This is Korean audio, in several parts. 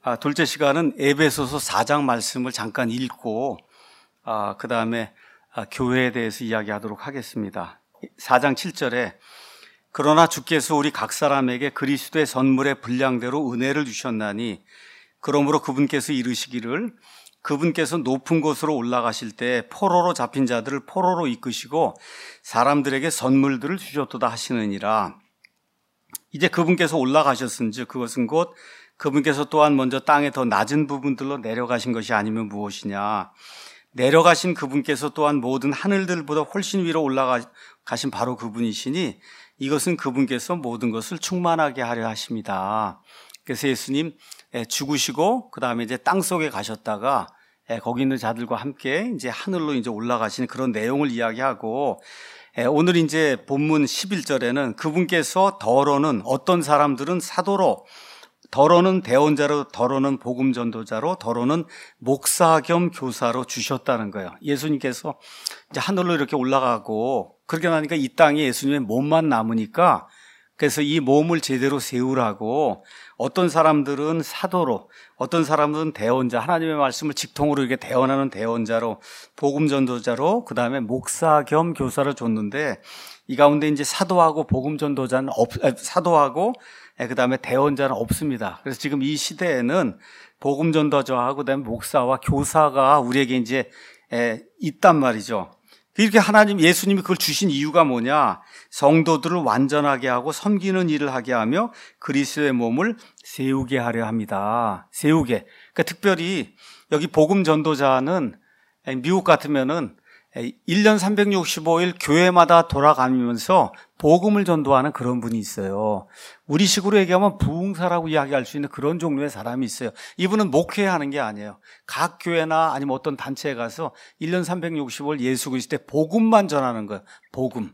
둘째 시간은 에베소서 4장 말씀을 잠깐 읽고 그 다음에 교회에 대해서 이야기하도록 하겠습니다. 4장 7절에 그러나 주께서 우리 각 사람에게 그리스도의 선물의 분량대로 은혜를 주셨나니 그러므로 그분께서 이르시기를 그분께서 높은 곳으로 올라가실 때 포로로 잡힌 자들을 포로로 이끄시고 사람들에게 선물들을 주셨도다 하시느니라. 이제 그분께서 올라가셨은즉 그것은 곧 그분께서 또한 먼저 땅의 더 낮은 부분들로 내려가신 것이 아니면 무엇이냐. 내려가신 그분께서 또한 모든 하늘들보다 훨씬 위로 올라가신 바로 그분이시니 이것은 그분께서 모든 것을 충만하게 하려 하십니다. 그래서 예수님 죽으시고 그 다음에 이제 땅 속에 가셨다가 거기 있는 자들과 함께 이제 하늘로 이제 올라가시는 그런 내용을 이야기하고 오늘 이제 본문 11절에는 그분께서 더러는 어떤 사람들은 사도로, 더러는 대언자로, 더러는 복음 전도자로, 더러는 목사 겸 교사로 주셨다는 거예요. 예수님께서 이제 하늘로 이렇게 올라가고 그렇게 나니까 이 땅에 예수님의 몸만 남으니까 그래서 이 몸을 제대로 세우라고 어떤 사람들은 사도로, 어떤 사람들은 대언자, 하나님의 말씀을 직통으로 이렇게 대언하는 대언자로, 복음 전도자로, 그 다음에 목사 겸 교사를 줬는데 이 가운데 이제 사도하고 복음 전도자는 사도하고 그 다음에 대언자는 없습니다. 그래서 지금 이 시대에는 복음 전도자하고 그다음에 목사와 교사가 우리에게 이제 있단 말이죠. 이렇게 하나님, 예수님이 그걸 주신 이유가 뭐냐? 성도들을 완전하게 하고 섬기는 일을 하게 하며 그리스도의 몸을 세우게 하려 합니다. 세우게. 그러니까 특별히 여기 복음 전도자는 미국 같으면은 1년 365일 교회마다 돌아가면서 복음을 전도하는 그런 분이 있어요. 우리식으로 얘기하면 부흥사라고 이야기할 수 있는 그런 종류의 사람이 있어요. 이분은 목회하는 게 아니에요. 각 교회나 아니면 어떤 단체에 가서 1년 365일 예수 그리스도의 복음만 전하는 거예요. 복음.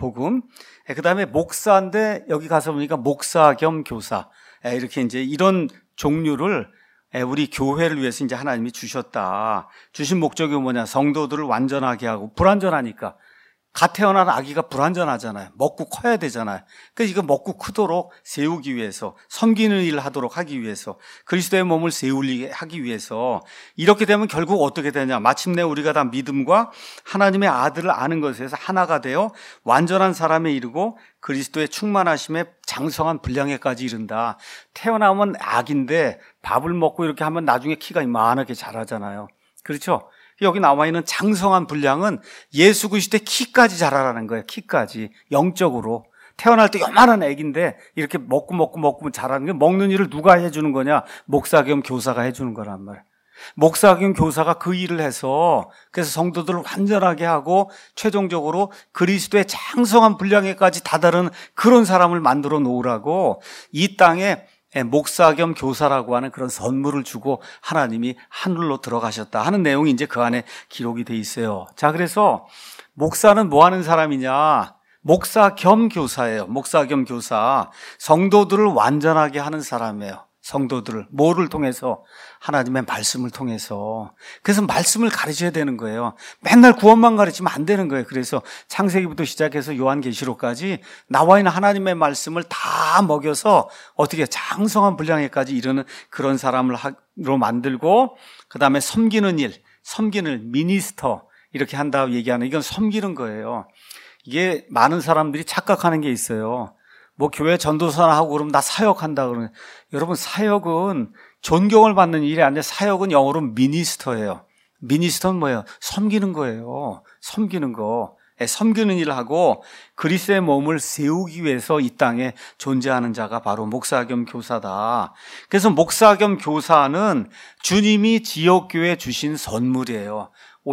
그 다음에 목사인데 여기 가서 보니까 목사 겸 교사. 이렇게 이제 이런 종류를 우리 교회를 위해서 이제 하나님이 주셨다. 주신 목적이 뭐냐? 성도들을 완전하게 하고, 불완전하니까. 갓 태어난 아기가 불완전하잖아요. 먹고 커야 되잖아요. 그래서 이거 먹고 크도록 세우기 위해서, 섬기는 일을 하도록 하기 위해서, 그리스도의 몸을 세우게 하기 위해서, 이렇게 되면 결국 어떻게 되냐? 마침내 우리가 다 믿음과 하나님의 아들을 아는 것에서 하나가 되어 완전한 사람에 이르고 그리스도의 충만하심에 장성한 분량에까지 이른다. 태어나면 아기인데 밥을 먹고 이렇게 하면 나중에 키가 이만하게 자라잖아요. 그렇죠? 여기 나와 있는 장성한 분량은 예수 그리스도의 키까지 자라라는 거예요. 키까지. 영적으로. 태어날 때 요만한 애기인데 이렇게 먹고 자라는 게 먹는 일을 누가 해주는 거냐? 목사 겸 교사가 해주는 거란 말이에요. 목사 겸 교사가 그 일을 해서 그래서 성도들을 완전하게 하고 최종적으로 그리스도의 장성한 분량에까지 다다른 그런 사람을 만들어 놓으라고 이 땅에 목사 겸 교사라고 하는 그런 선물을 주고 하나님이 하늘로 들어가셨다 하는 내용이 이제 그 안에 기록이 돼 있어요. 자, 그래서 목사는 뭐 하는 사람이냐? 목사 겸 교사예요. 목사 겸 교사. 성도들을 완전하게 하는 사람이에요. 성도들을. 뭐를 통해서? 하나님의 말씀을 통해서. 그래서 말씀을 가르쳐야 되는 거예요. 맨날 구원만 가르치면 안 되는 거예요. 그래서 창세기부터 시작해서 요한계시록까지 나와 있는 하나님의 말씀을 다 먹여서 어떻게 장성한 분량에까지 이르는 그런 사람으로 만들고 그 다음에 섬기는 미니스터 이렇게 한다고 얘기하는 이건 섬기는 거예요. 이게 많은 사람들이 착각하는 게 있어요. 뭐 교회 전도사나 하고 그러면 나 사역한다 그러면 여러분 사역은 존경을 받는 일이 아니라 사역은 영어로 미니스터예요. 미니스터는 뭐예요? 섬기는 거예요. 섬기는 거. 섬기는 일을 하고 그리스도의 몸을 세우기 위해서 이 땅에 존재하는 자가 바로 목사 겸 교사다. 그래서 목사 겸 교사는 주님이 지역교회에 주신 선물이에요.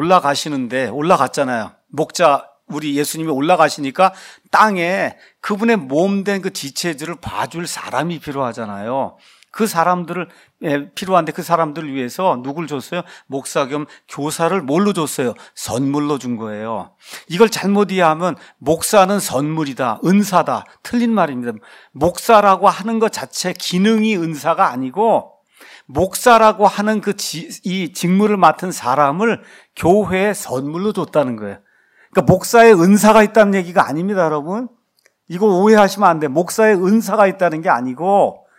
올라갔잖아요. 우리 예수님이 올라가시니까 땅에 그분의 몸된 그 지체들을 봐줄 사람이 필요하잖아요. 그 사람들을 필요한데 그 사람들을 위해서 누굴 줬어요? 목사 겸 교사를 뭘로 줬어요? 선물로 준 거예요. 이걸 잘못 이해하면 목사는 선물이다, 은사다. 틀린 말입니다. 목사라고 하는 것 자체 기능이 은사가 아니고 목사라고 하는 이 직무를 맡은 사람을 교회에 선물로 줬다는 거예요. 그러니까 목사의 은사가 있다는 얘기가 아닙니다, 여러분. 이거 오해하시면 안 돼요. 목사의 은사가 있다는 게 아니고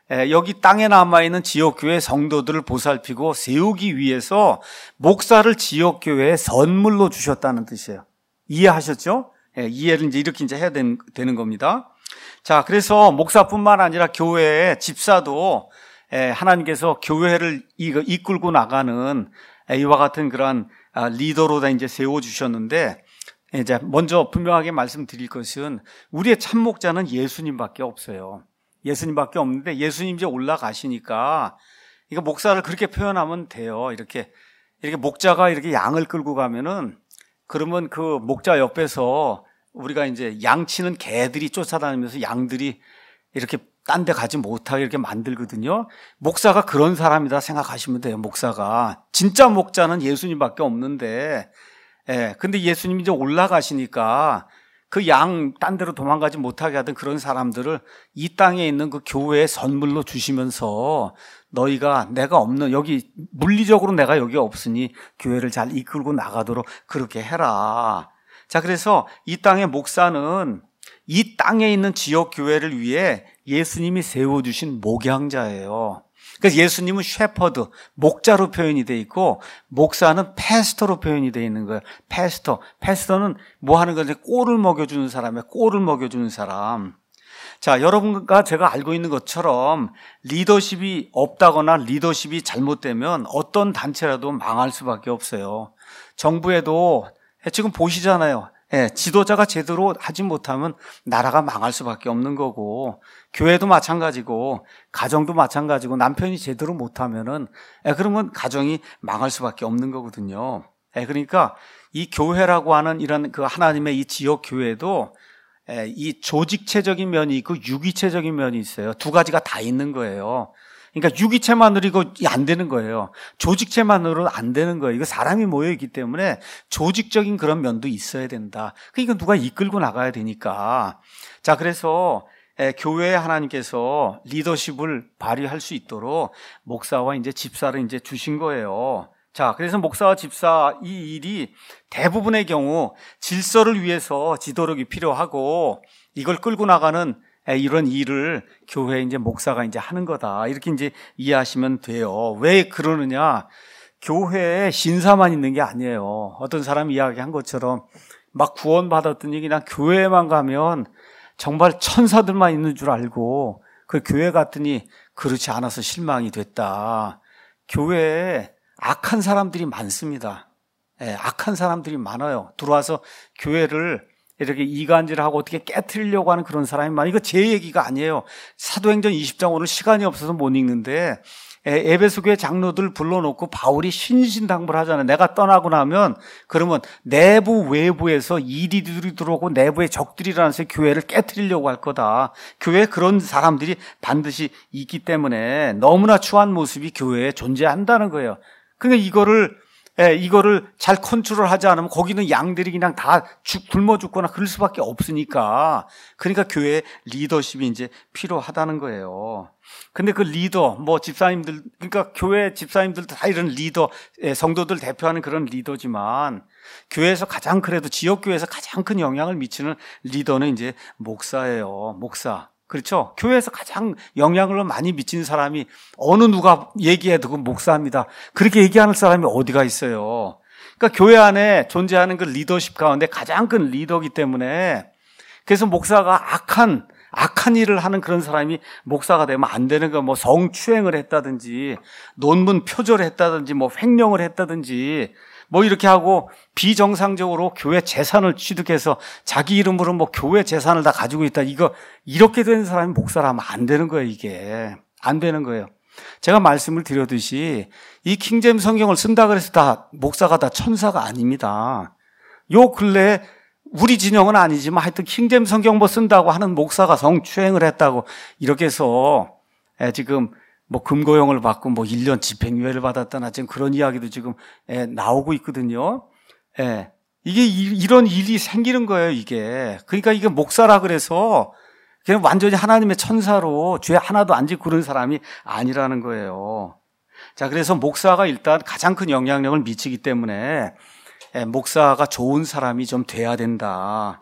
여기 땅에 남아있는 지역교회 성도들을 보살피고 세우기 위해서 목사를 지역교회에 선물로 주셨다는 뜻이에요. 이해하셨죠? 이해를 이제 이렇게 이제 해야 되는 겁니다. 자, 그래서 목사뿐만 아니라 교회의 집사도 하나님께서 교회를 이끌고 나가는 이와 같은 그러한 리더로 다 이제 세워주셨는데, 이제 먼저 분명하게 말씀드릴 것은 우리의 참목자는 예수님밖에 없어요. 예수님밖에 없는데 예수님 이제 올라가시니까 이거 목사를 그렇게 표현하면 돼요. 이렇게 목자가 이렇게 양을 끌고 가면은 그러면 그 목자 옆에서 우리가 이제 양치는 개들이 쫓아다니면서 양들이 이렇게 딴 데 가지 못하게 이렇게 만들거든요. 목사가 그런 사람이다 생각하시면 돼요. 목사가. 진짜 목자는 예수님밖에 없는데, 근데 예수님이 이제 올라가시니까 그 양 딴 데로 도망가지 못하게 하던 그런 사람들을 이 땅에 있는 그 교회에 선물로 주시면서 너희가 내가 없는 여기 물리적으로 내가 여기 없으니 교회를 잘 이끌고 나가도록 그렇게 해라. 자, 그래서 이 땅의 목사는 이 땅에 있는 지역 교회를 위해 예수님이 세워주신 목양자예요. 그래서 예수님은 셰퍼드, 목자로 표현이 되어 있고 목사는 패스터로 표현이 되어 있는 거예요. 패스터는 뭐 하는 거지? 꼴을 먹여주는 사람이에요. 꼴을 먹여주는 사람. 자, 여러분과 제가 알고 있는 것처럼 리더십이 없다거나 리더십이 잘못되면 어떤 단체라도 망할 수밖에 없어요. 정부에도 지금 보시잖아요. 지도자가 제대로 하지 못하면 나라가 망할 수밖에 없는 거고, 교회도 마찬가지고, 가정도 마찬가지고, 남편이 제대로 못하면은, 그러면 가정이 망할 수밖에 없는 거거든요. 그러니까 이 교회라고 하는 이런 그 하나님의 이 지역 교회도 이 조직체적인 면이 있고 유기체적인 면이 있어요. 두 가지가 다 있는 거예요. 그러니까 유기체만으로 이거 안 되는 거예요. 조직체만으로 안 되는 거예요. 이거 사람이 모여있기 때문에 조직적인 그런 면도 있어야 된다. 그러니까 누가 이끌고 나가야 되니까. 자, 그래서 교회에 하나님께서 리더십을 발휘할 수 있도록 목사와 이제 집사를 이제 주신 거예요. 자, 그래서 목사와 집사 이 일이 대부분의 경우 질서를 위해서 지도력이 필요하고 이걸 끌고 나가는 이런 일을 교회에 이제 목사가 이제 하는 거다. 이렇게 이제 이해하시면 돼요. 왜 그러느냐? 교회에 신사만 있는 게 아니에요. 어떤 사람이 이야기한 것처럼 막 구원받았더니 그냥 교회에만 가면 정말 천사들만 있는 줄 알고 그 교회 갔더니 그렇지 않아서 실망이 됐다. 교회에 악한 사람들이 많습니다. 악한 사람들이 많아요. 들어와서 교회를 이렇게 이간질하고 어떻게 깨트리려고 하는 그런 사람이 많아요. 이거 제 얘기가 아니에요. 사도행전 20장 오늘 시간이 없어서 못 읽는데 에베소 교회 장로들 불러놓고 바울이 신신당부를 하잖아요. 내가 떠나고 나면 그러면 내부 외부에서 이리들이 들어오고 내부에 적들이 일어나서 교회를 깨트리려고 할 거다. 교회에 그런 사람들이 반드시 있기 때문에 너무나 추한 모습이 교회에 존재한다는 거예요. 그러니까 이거를 잘 컨트롤하지 않으면 거기는 양들이 그냥 다 굶어 죽거나 그럴 수밖에 없으니까. 그러니까 교회에 리더십이 이제 필요하다는 거예요. 근데 그 리더, 집사님들, 그러니까 교회 집사님들도 다 이런 리더, 성도들 대표하는 그런 리더지만 교회에서 가장 그래도 지역교회에서 가장 큰 영향을 미치는 리더는 이제 목사예요. 목사. 그렇죠? 교회에서 가장 영향을 많이 미치는 사람이 어느 누가 얘기해도 그 목사입니다. 그렇게 얘기하는 사람이 어디가 있어요? 그러니까 교회 안에 존재하는 그 리더십 가운데 가장 큰 리더이기 때문에 그래서 목사가 악한 일을 하는 그런 사람이 목사가 되면 안 되는 거, 성추행을 했다든지, 논문 표절을 했다든지, 횡령을 했다든지, 이렇게 하고 비정상적으로 교회 재산을 취득해서 자기 이름으로 교회 재산을 다 가지고 있다. 이렇게 되는 사람이 목사라면 안 되는 거예요, 이게. 안 되는 거예요. 제가 말씀을 드렸듯이 이 킹제임스 성경을 쓴다 그래서 다 목사가 다 천사가 아닙니다. 요 근래에 우리 진영은 아니지만 하여튼 킹제임스 성경 쓴다고 하는 목사가 성추행을 했다고 이렇게 해서 지금 금고형을 받고 1년 집행유예를 받았다나 지금 그런 이야기도 지금 나오고 있거든요. 이게 이런 일이 생기는 거예요, 이게. 그러니까 이게 목사라 그래서 그냥 완전히 하나님의 천사로 죄 하나도 안 짓고 그런 사람이 아니라는 거예요. 자, 그래서 목사가 일단 가장 큰 영향력을 미치기 때문에 목사가 좋은 사람이 좀 돼야 된다.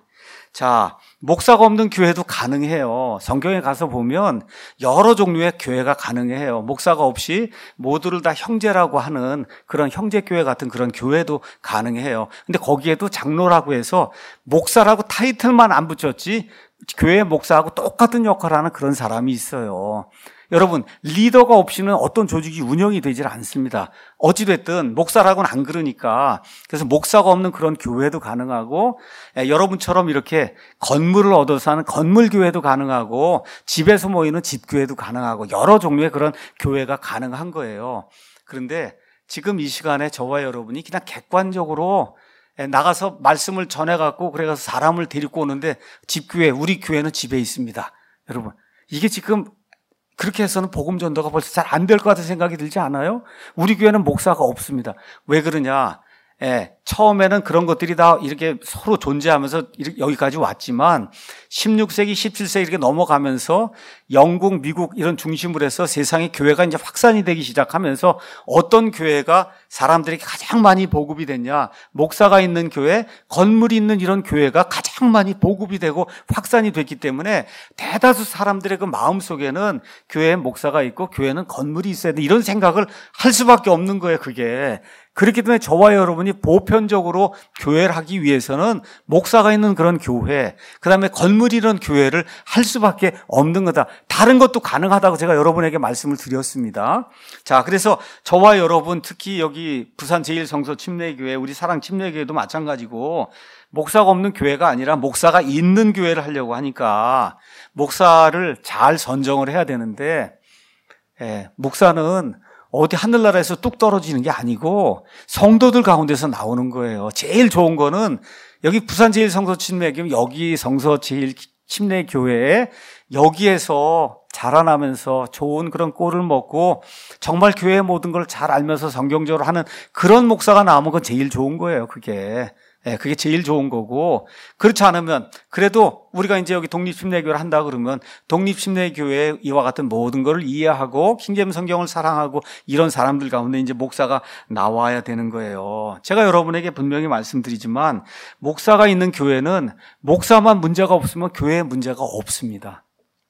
자, 목사가 없는 교회도 가능해요. 성경에 가서 보면 여러 종류의 교회가 가능해요. 목사가 없이 모두를 다 형제라고 하는 그런 형제교회 같은 그런 교회도 가능해요. 근데 거기에도 장로라고 해서 목사라고 타이틀만 안 붙였지 교회 목사하고 똑같은 역할을 하는 그런 사람이 있어요. 여러분, 리더가 없이는 어떤 조직이 운영이 되질 않습니다. 어찌됐든 목사라고는 안 그러니까. 그래서 목사가 없는 그런 교회도 가능하고, 여러분처럼 이렇게 건물을 얻어서 하는 건물교회도 가능하고, 집에서 모이는 집교회도 가능하고, 여러 종류의 그런 교회가 가능한 거예요. 그런데 지금 이 시간에 저와 여러분이 그냥 객관적으로 나가서 말씀을 전해갖고 그래서 사람을 데리고 오는데 집교회, 우리 교회는 집에 있습니다. 여러분, 이게 지금 그렇게 해서는 복음 전도가 벌써 잘 안 될 것 같은 생각이 들지 않아요? 우리 교회는 목사가 없습니다. 왜 그러냐? 처음에는 그런 것들이 다 이렇게 서로 존재하면서 여기까지 왔지만 16세기, 17세기 이렇게 넘어가면서 영국, 미국 이런 중심으로 해서 세상의 교회가 이제 확산이 되기 시작하면서 어떤 교회가 사람들에게 가장 많이 보급이 됐냐? 목사가 있는 교회, 건물이 있는 이런 교회가 가장 많이 보급이 되고 확산이 됐기 때문에 대다수 사람들의 그 마음속에는 교회에 목사가 있고 교회는 건물이 있어야 돼. 이런 생각을 할 수밖에 없는 거예요, 그게. 그렇기 때문에 저와 여러분이 보편적으로 교회를 하기 위해서는 목사가 있는 그런 교회, 그 다음에 건물이 있는 교회를 할 수밖에 없는 거다. 다른 것도 가능하다고 제가 여러분에게 말씀을 드렸습니다. 자, 그래서 저와 여러분, 특히 여기 부산 제1성서 침례교회, 우리 사랑 침례교회도 마찬가지고 목사가 없는 교회가 아니라 목사가 있는 교회를 하려고 하니까 목사를 잘 선정을 해야 되는데, 목사는 어디 하늘나라에서 뚝 떨어지는 게 아니고 성도들 가운데서 나오는 거예요. 제일 좋은 거는 여기 부산 제1성서침례교회, 여기 성서 제1침례교회에 여기에서 자라나면서 좋은 그런 꼴을 먹고 정말 교회의 모든 걸 잘 알면서 성경적으로 하는 그런 목사가 나오면 그건 제일 좋은 거예요. 그게 제일 좋은 거고, 그렇지 않으면 그래도 우리가 이제 여기 독립침례교회를 한다 그러면 독립침례교회 이와 같은 모든 것을 이해하고 킹제임 성경을 사랑하고 이런 사람들 가운데 이제 목사가 나와야 되는 거예요. 제가 여러분에게 분명히 말씀드리지만 목사가 있는 교회는 목사만 문제가 없으면 교회에 문제가 없습니다.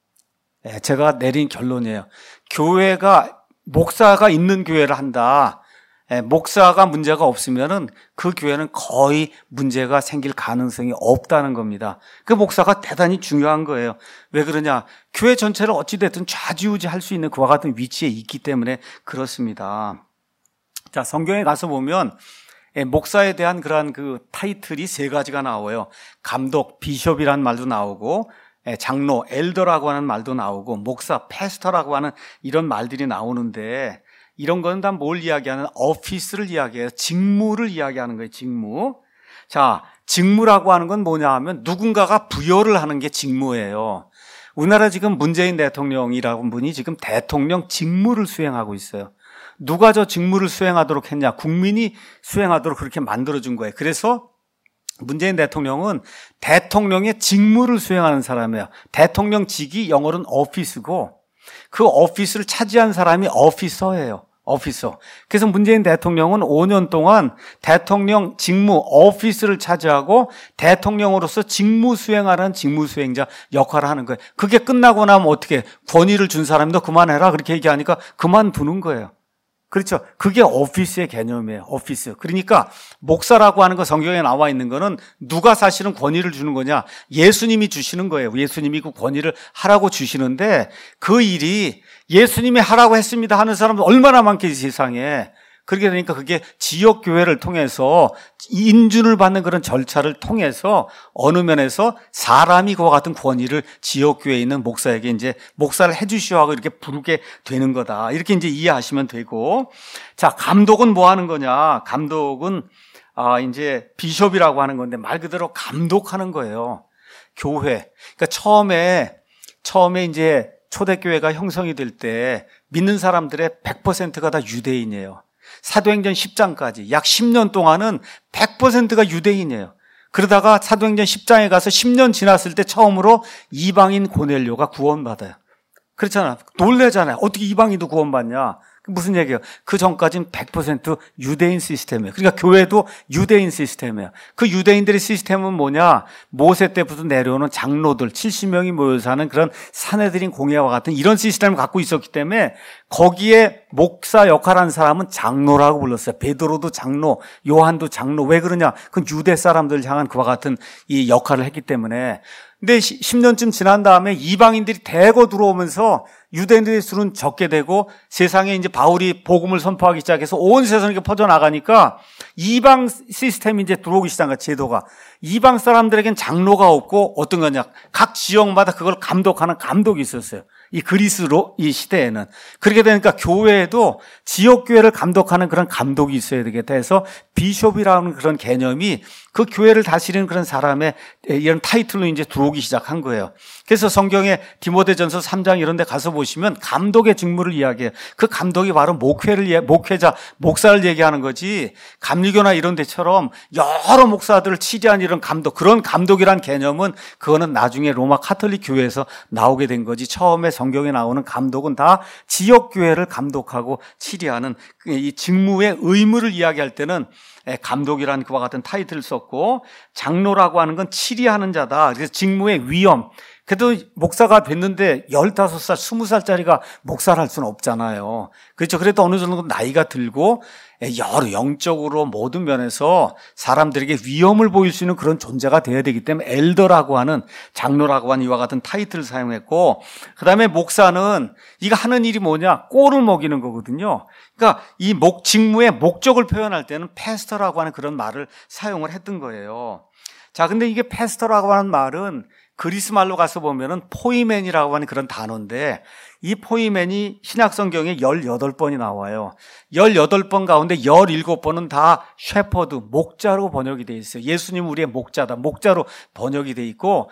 제가 내린 결론이에요. 교회가 목사가 있는 교회를 한다. 목사가 문제가 없으면은 그 교회는 거의 문제가 생길 가능성이 없다는 겁니다. 그 목사가 대단히 중요한 거예요. 왜 그러냐? 교회 전체를 어찌됐든 좌지우지할 수 있는 그와 같은 위치에 있기 때문에 그렇습니다. 자, 성경에 가서 보면 목사에 대한 그러한 그 타이틀이 세 가지가 나와요. 감독, 비숍이라는 말도 나오고, 장로, 엘더라고 하는 말도 나오고, 목사, 패스터라고 하는 이런 말들이 나오는데, 이런 거는 다 뭘 이야기하는? 오피스를 이야기해요. 직무를 이야기하는 거예요. 직무. 자, 직무라고 하는 건 뭐냐 하면 누군가가 부여를 하는 게 직무예요. 우리나라 지금 문재인 대통령이라는 분이 지금 대통령 직무를 수행하고 있어요. 누가 저 직무를 수행하도록 했냐? 국민이 수행하도록 그렇게 만들어준 거예요. 그래서 문재인 대통령은 대통령의 직무를 수행하는 사람이에요. 대통령직이 영어로는 오피스고 그 오피스를 차지한 사람이 오피서예요. 오피서. 그래서 문재인 대통령은 5년 동안 대통령 직무 오피스를 차지하고 대통령으로서 직무 수행하는 직무 수행자 역할을 하는 거예요. 그게 끝나고 나면 어떻게 권위를 준 사람이 너 그만해라 그렇게 얘기하니까 그만두는 거예요. 그렇죠. 그게 오피스의 개념이에요. 오피스. 그러니까 목사라고 하는 거 성경에 나와 있는 거는 누가 사실은 권위를 주는 거냐? 예수님이 주시는 거예요. 예수님이 그 권위를 하라고 주시는데 그 일이 예수님이 하라고 했습니다 하는 사람은 얼마나 많겠지 세상에. 그렇게 되니까 그게 지역교회를 통해서 인준을 받는 그런 절차를 통해서 어느 면에서 사람이 그와 같은 권위를 지역교회에 있는 목사에게 이제 목사를 해주시오 하고 이렇게 부르게 되는 거다. 이렇게 이제 이해하시면 되고. 자, 감독은 뭐 하는 거냐? 감독은, 이제 비숍이라고 하는 건데 말 그대로 감독하는 거예요. 교회. 그러니까 처음에 이제 초대교회가 형성이 될 때 믿는 사람들의 100%가 다 유대인이에요. 사도행전 10장까지 약 10년 동안은 100%가 유대인이에요. 그러다가 사도행전 10장에 가서 10년 지났을 때 처음으로 이방인 고넬료가 구원받아요. 그렇잖아. 놀래잖아요. 어떻게 이방인도 구원받냐. 무슨 얘기예요? 그 전까지는 100% 유대인 시스템이에요. 그러니까 교회도 유대인 시스템이에요. 그 유대인들의 시스템은 뭐냐? 모세 때부터 내려오는 장로들 70명이 모여 사는 그런 사내들인 공예와 같은 이런 시스템을 갖고 있었기 때문에 거기에 목사 역할하는 사람은 장로라고 불렀어요. 베드로도 장로, 요한도 장로. 왜 그러냐? 그 유대 사람들 향한 그와 같은 이 역할을 했기 때문에. 근데 10년쯤 지난 다음에 이방인들이 대거 들어오면서 유대인들의 수는 적게 되고 세상에 이제 바울이 복음을 선포하기 시작해서 온 세상에 퍼져나가니까 이방 시스템이 이제 들어오기 시작한 거야, 제도가. 이방 사람들에겐 장로가 없고 어떤 거냐. 각 지역마다 그걸 감독하는 감독이 있었어요. 이 그리스로 이 시대에는. 그렇게 되니까 교회에도 지역교회를 감독하는 그런 감독이 있어야 되겠다 해서 비숍이라는 그런 개념이 그 교회를 다스리는 그런 사람의 이런 타이틀로 이제 들어오기 시작한 거예요. 그래서 성경에 디모데전서 3장 이런 데 가서 보시면 감독의 직무를 이야기해요. 그 감독이 바로 목회자, 목사를 얘기하는 거지 감리교나 이런 데처럼 여러 목사들을 치리한 이런 감독, 그런 감독이란 개념은 그거는 나중에 로마 카톨릭 교회에서 나오게 된 거지 처음에 성경에 나오는 감독은 다 지역교회를 감독하고 치리하는 이 직무의 의무를 이야기할 때는 감독이라는 그와 같은 타이틀을 썼고 장로라고 하는 건 치리하는 자다. 그래서 직무의 위험. 그래도 목사가 됐는데 15살, 20살짜리가 목사를 할 수는 없잖아요. 그렇죠. 그래도 어느 정도 나이가 들고 여러 영적으로 모든 면에서 사람들에게 위험을 보일 수 있는 그런 존재가 되어야 되기 때문에 엘더라고 하는 장로라고 하는 이와 같은 타이틀을 사용했고 그다음에 목사는 이거 하는 일이 뭐냐? 꼴을 먹이는 거거든요. 그러니까 이 직무의 목적을 표현할 때는 패스터라고 하는 그런 말을 사용을 했던 거예요. 자, 근데 이게 패스터라고 하는 말은 그리스 말로 가서 보면은 포이맨이라고 하는 그런 단어인데 이 포이맨이 신약 성경에 18번이 나와요. 18번 가운데 17번은 다 셰퍼드, 목자로 번역이 되어 있어요. 예수님 우리의 목자다. 목자로 번역이 되어 있고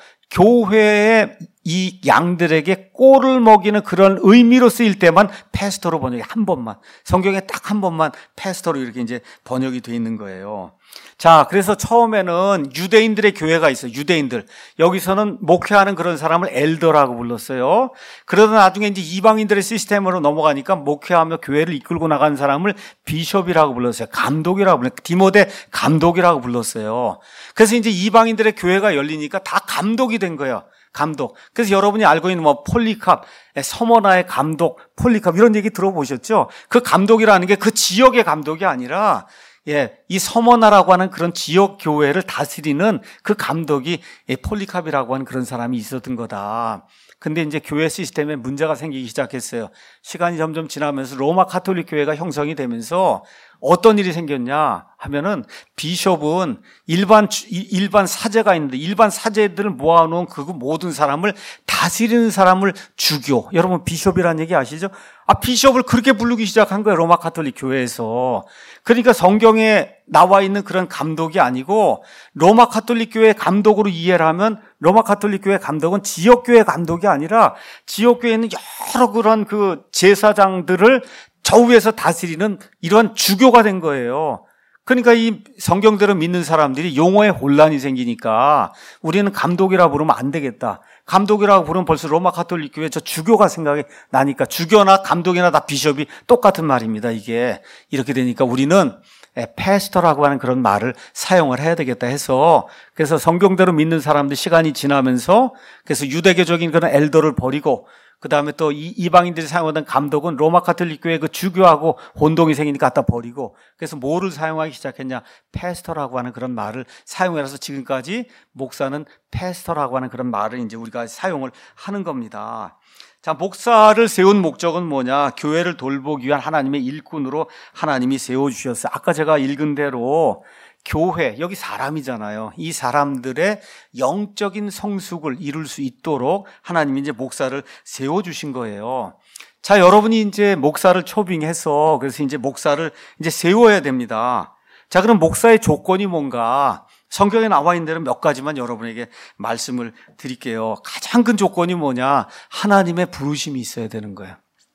교회의 이 양들에게 꼴을 먹이는 그런 의미로 쓰일 때만 패스터로 번역이 한 번만. 성경에 딱 한 번만 패스터로 이렇게 이제 번역이 되어 있는 거예요. 자, 그래서 처음에는 유대인들의 교회가 있어요. 유대인들. 여기서는 목회하는 그런 사람을 엘더라고 불렀어요. 그러다 나중에 이제 이방인들의 시스템으로 넘어가니까 목회하며 교회를 이끌고 나가는 사람을 비숍이라고 불렀어요. 감독이라고 불렀어요. 디모데 감독이라고 불렀어요. 그래서 이제 이방인들의 교회가 열리니까 다 감독이 된 거예요. 감독. 그래서 여러분이 알고 있는 뭐 폴리캅, 서머나의 감독, 폴리캅 이런 얘기 들어보셨죠? 그 감독이라는 게 그 지역의 감독이 아니라 이 서머나라고 하는 그런 지역 교회를 다스리는 그 감독이 폴리캅이라고 하는 그런 사람이 있었던 거다. 근데 이제 교회 시스템에 문제가 생기기 시작했어요. 시간이 점점 지나면서 로마 카톨릭 교회가 형성이 되면서 어떤 일이 생겼냐 하면은 비숍은 일반 사제가 있는데 일반 사제들을 모아놓은 그 모든 사람을 다스리는 사람을 주교. 여러분 비숍이라는 얘기 아시죠? 비숍을 그렇게 부르기 시작한 거예요. 로마 카톨릭 교회에서. 그러니까 성경에 나와 있는 그런 감독이 아니고 로마 카톨릭 교회 감독으로 이해를 하면 로마 카톨릭 교회 감독은 지역교회 감독이 아니라 지역교회에는 여러 그런 그 제사장들을 저 위에서 다스리는 이런 주교가 된 거예요. 그러니까 이 성경대로 믿는 사람들이 용어에 혼란이 생기니까 우리는 감독이라 부르면 안 되겠다. 감독이라고 부르면 벌써 로마 카톨릭 교회 저 주교가 생각이 나니까 주교나 감독이나 다 비숍이 똑같은 말입니다. 이게 이렇게 되니까 우리는 패스터라고 하는 그런 말을 사용을 해야 되겠다 해서 그래서 성경대로 믿는 사람들 시간이 지나면서 그래서 유대교적인 그런 엘더를 버리고 그 다음에 또 이방인들이 사용하던 감독은 로마 카톨릭 교회 그 주교하고 혼동이 생기니까 갖다 버리고 그래서 뭐를 사용하기 시작했냐? 패스터라고 하는 그런 말을 사용해서 지금까지 목사는 패스터라고 하는 그런 말을 이제 우리가 사용을 하는 겁니다. 자, 목사를 세운 목적은 뭐냐? 교회를 돌보기 위한 하나님의 일꾼으로 하나님이 세워주셨어요. 아까 제가 읽은 대로 교회, 여기 사람이잖아요. 이 사람들의 영적인 성숙을 이룰 수 있도록 하나님이 이제 목사를 세워주신 거예요. 자, 여러분이 이제 목사를 초빙해서 그래서 이제 목사를 이제 세워야 됩니다. 자, 그럼 목사의 조건이 뭔가? 성경에 나와 있는 대로 몇 가지만 여러분에게 말씀을 드릴게요. 가장 큰 조건이 뭐냐? 하나님의 부르심이 있어야 되는 거예요.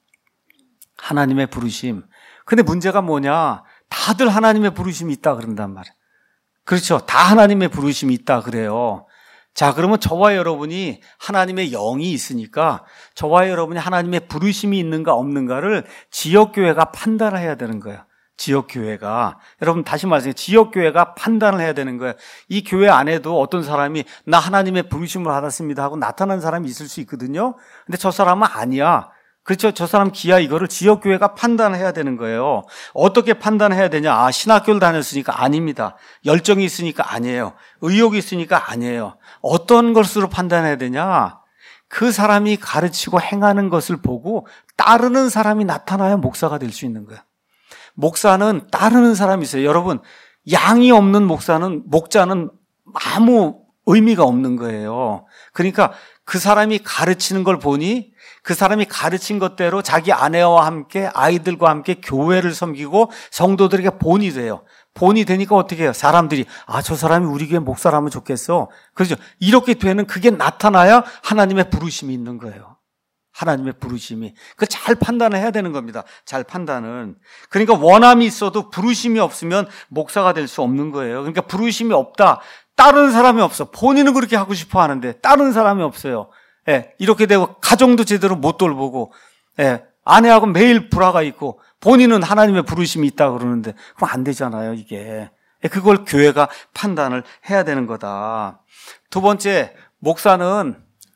하나님의 부르심. 근데 문제가 뭐냐? 다들 하나님의 부르심이 있다 그런단 말이에요. 그렇죠. 다 하나님의 부르심이 있다 그래요. 자, 그러면 저와 여러분이 하나님의 영이 있으니까 저와 여러분이 하나님의 부르심이 있는가 없는가를 지역교회가 판단을 해야 되는 거예요. 지역교회가. 여러분 다시 말해서 지역교회가 판단을 해야 되는 거예요. 이 교회 안에도 어떤 사람이 나 하나님의 부르심을 받았습니다 하고 나타난 사람이 있을 수 있거든요. 근데 저 사람은 아니야. 그렇죠. 저 사람 기야 이거를 지역교회가 판단을 해야 되는 거예요. 어떻게 판단해야 되냐. 아, 신학교를 다녔으니까 아닙니다. 열정이 있으니까 아니에요. 의욕이 있으니까 아니에요. 어떤 것으로 판단해야 되냐. 그 사람이 가르치고 행하는 것을 보고 따르는 사람이 나타나야 목사가 될 수 있는 거예요. 목사는 따르는 사람이 있어요. 여러분, 양이 없는 목자는 아무 의미가 없는 거예요. 그러니까 그 사람이 가르치는 걸 보니 그 사람이 가르친 것대로 자기 아내와 함께 아이들과 함께 교회를 섬기고 성도들에게 본이 돼요. 본이 되니까 어떻게 해요? 사람들이 저 사람이 우리 교회 목사라면 좋겠어. 그렇죠? 이렇게 되는 그게 나타나야 하나님의 부르심이 있는 거예요. 하나님의 부르심이. 그 잘 판단을 해야 되는 겁니다. 잘 판단은. 그러니까 원함이 있어도 부르심이 없으면 목사가 될 수 없는 거예요. 그러니까 부르심이 없다. 따르는 사람이 없어. 본인은 그렇게 하고 싶어 하는데 따르는 사람이 없어요. 예, 이렇게 되고 가정도 제대로 못 돌보고, 예, 아내하고 매일 불화가 있고 본인은 하나님의 부르심이 있다 그러는데 그럼 안 되잖아요, 이게. 예, 그걸 교회가 판단을 해야 되는 거다. 두 번째, 목사는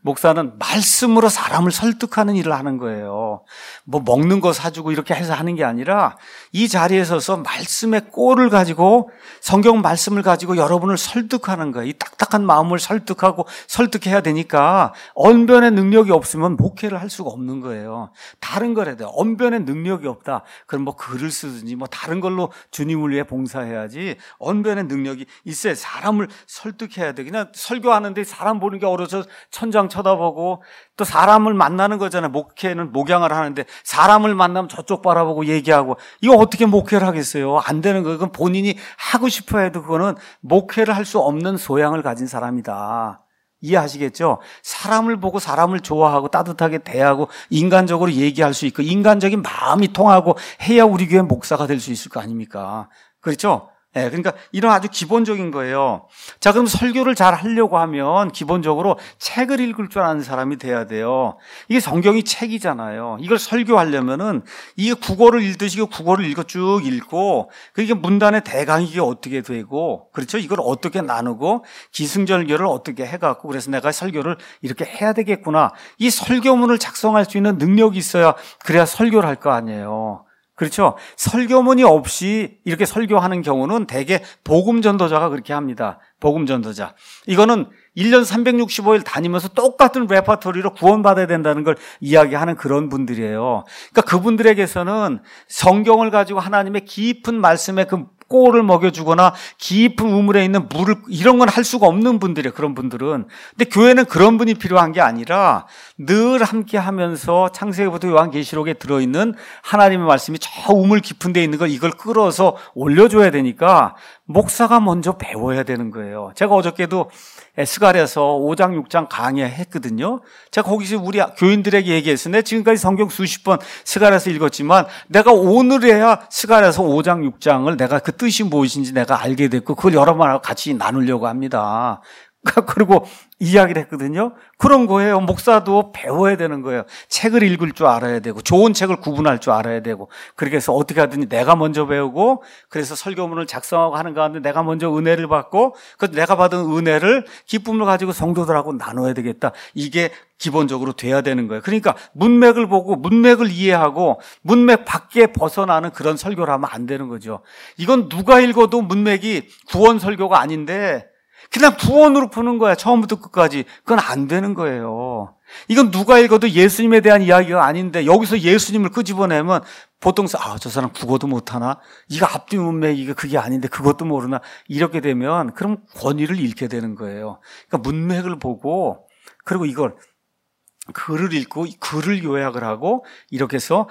말씀으로 사람을 설득하는 일을 하는 거예요. 뭐 먹는 거 사주고 이렇게 해서 하는 게 아니라 이 자리에 서서 말씀의 꼴을 가지고 성경 말씀을 가지고 여러분을 설득하는 거예요. 이 딱딱한 마음을 설득해야 되니까 언변의 능력이 없으면 목회를 할 수가 없는 거예요. 다른 걸 해야 돼요. 언변의 능력이 없다. 그럼 뭐 글을 쓰든지 뭐 다른 걸로 주님을 위해 봉사해야지 언변의 능력이 있어야 사람을 설득해야 돼. 그냥 설교하는데 사람 보는 게 어려서 천장 쳐다보고 또 사람을 만나는 거잖아요. 목회는 목양을 하는데 사람을 만나면 저쪽 바라보고 얘기하고 이거 어떻게 목회를 하겠어요? 안 되는 거예요. 그건 본인이 하고 싶어 해도 그거는 목회를 할 수 없는 소양을 가진 사람이다. 이해하시겠죠? 사람을 보고 사람을 좋아하고 따뜻하게 대하고 인간적으로 얘기할 수 있고 인간적인 마음이 통하고 해야 우리 교회 목사가 될 수 있을 거 아닙니까? 그렇죠? 네, 그러니까 이런 아주 기본적인 거예요. 자, 그럼 설교를 잘 하려고 하면 기본적으로 책을 읽을 줄 아는 사람이 돼야 돼요. 이게 성경이 책이잖아요. 이걸 설교하려면은 이게 국어를 읽듯이 국어를 쭉 읽고 그게 문단의 대강이 어떻게 되고 그렇죠? 이걸 어떻게 나누고 기승전결을 어떻게 해갖고 그래서 내가 설교를 이렇게 해야 되겠구나. 이 설교문을 작성할 수 있는 능력이 있어야 그래야 설교를 할 거 아니에요. 그렇죠? 설교문이 없이 이렇게 설교하는 경우는 대개 복음전도자가 그렇게 합니다. 복음전도자. 이거는 1년 365일 다니면서 똑같은 레퍼토리로 구원받아야 된다는 걸 이야기하는 그런 분들이에요. 그러니까 그분들에게서는 성경을 가지고 하나님의 깊은 말씀에 그 꼴을 먹여주거나 깊은 우물에 있는 물을 이런 건 할 수가 없는 분들이에요. 그런 분들은. 근데 교회는 그런 분이 필요한 게 아니라 늘 함께 하면서 창세기부터 요한계시록에 들어있는 하나님의 말씀이 저 우물 깊은 데 있는 걸 이걸 끌어서 올려줘야 되니까 목사가 먼저 배워야 되는 거예요. 제가 어저께도 스가랴서 5장 6장 강의했거든요. 제가 거기서 우리 교인들에게 얘기했어요. 내가 지금까지 성경 수십 번 스가랴서 읽었지만 내가 오늘에야 스가랴서 5장 6장을 내가 그 뜻이 무엇인지 내가 알게 됐고 그걸 여러분하고 같이 나누려고 합니다. 그리고 이야기를 했거든요. 그런 거예요. 목사도 배워야 되는 거예요. 책을 읽을 줄 알아야 되고 좋은 책을 구분할 줄 알아야 되고 그렇게 해서 어떻게 하든지 내가 먼저 배우고 그래서 설교문을 작성하고 하는 가운데 내가 먼저 은혜를 받고 그 내가 받은 은혜를 기쁨을 가지고 성도들하고 나눠야 되겠다. 이게 기본적으로 돼야 되는 거예요. 그러니까 문맥을 보고 문맥을 이해하고 문맥 밖에 벗어나는 그런 설교를 하면 안 되는 거죠. 이건 누가 읽어도 문맥이 구원 설교가 아닌데 그냥 구원으로 푸는 거야. 처음부터 끝까지. 그건 안 되는 거예요. 이건 누가 읽어도 예수님에 대한 이야기가 아닌데 여기서 예수님을 끄집어내면 보통 저 사람 국어도 못하나? 이거 앞뒤 문맥 이거 그게 아닌데 그것도 모르나? 이렇게 되면 그럼 권위를 잃게 되는 거예요. 그러니까 문맥을 보고 그리고 이걸 글을 읽고 글을 요약을 하고 이렇게 해서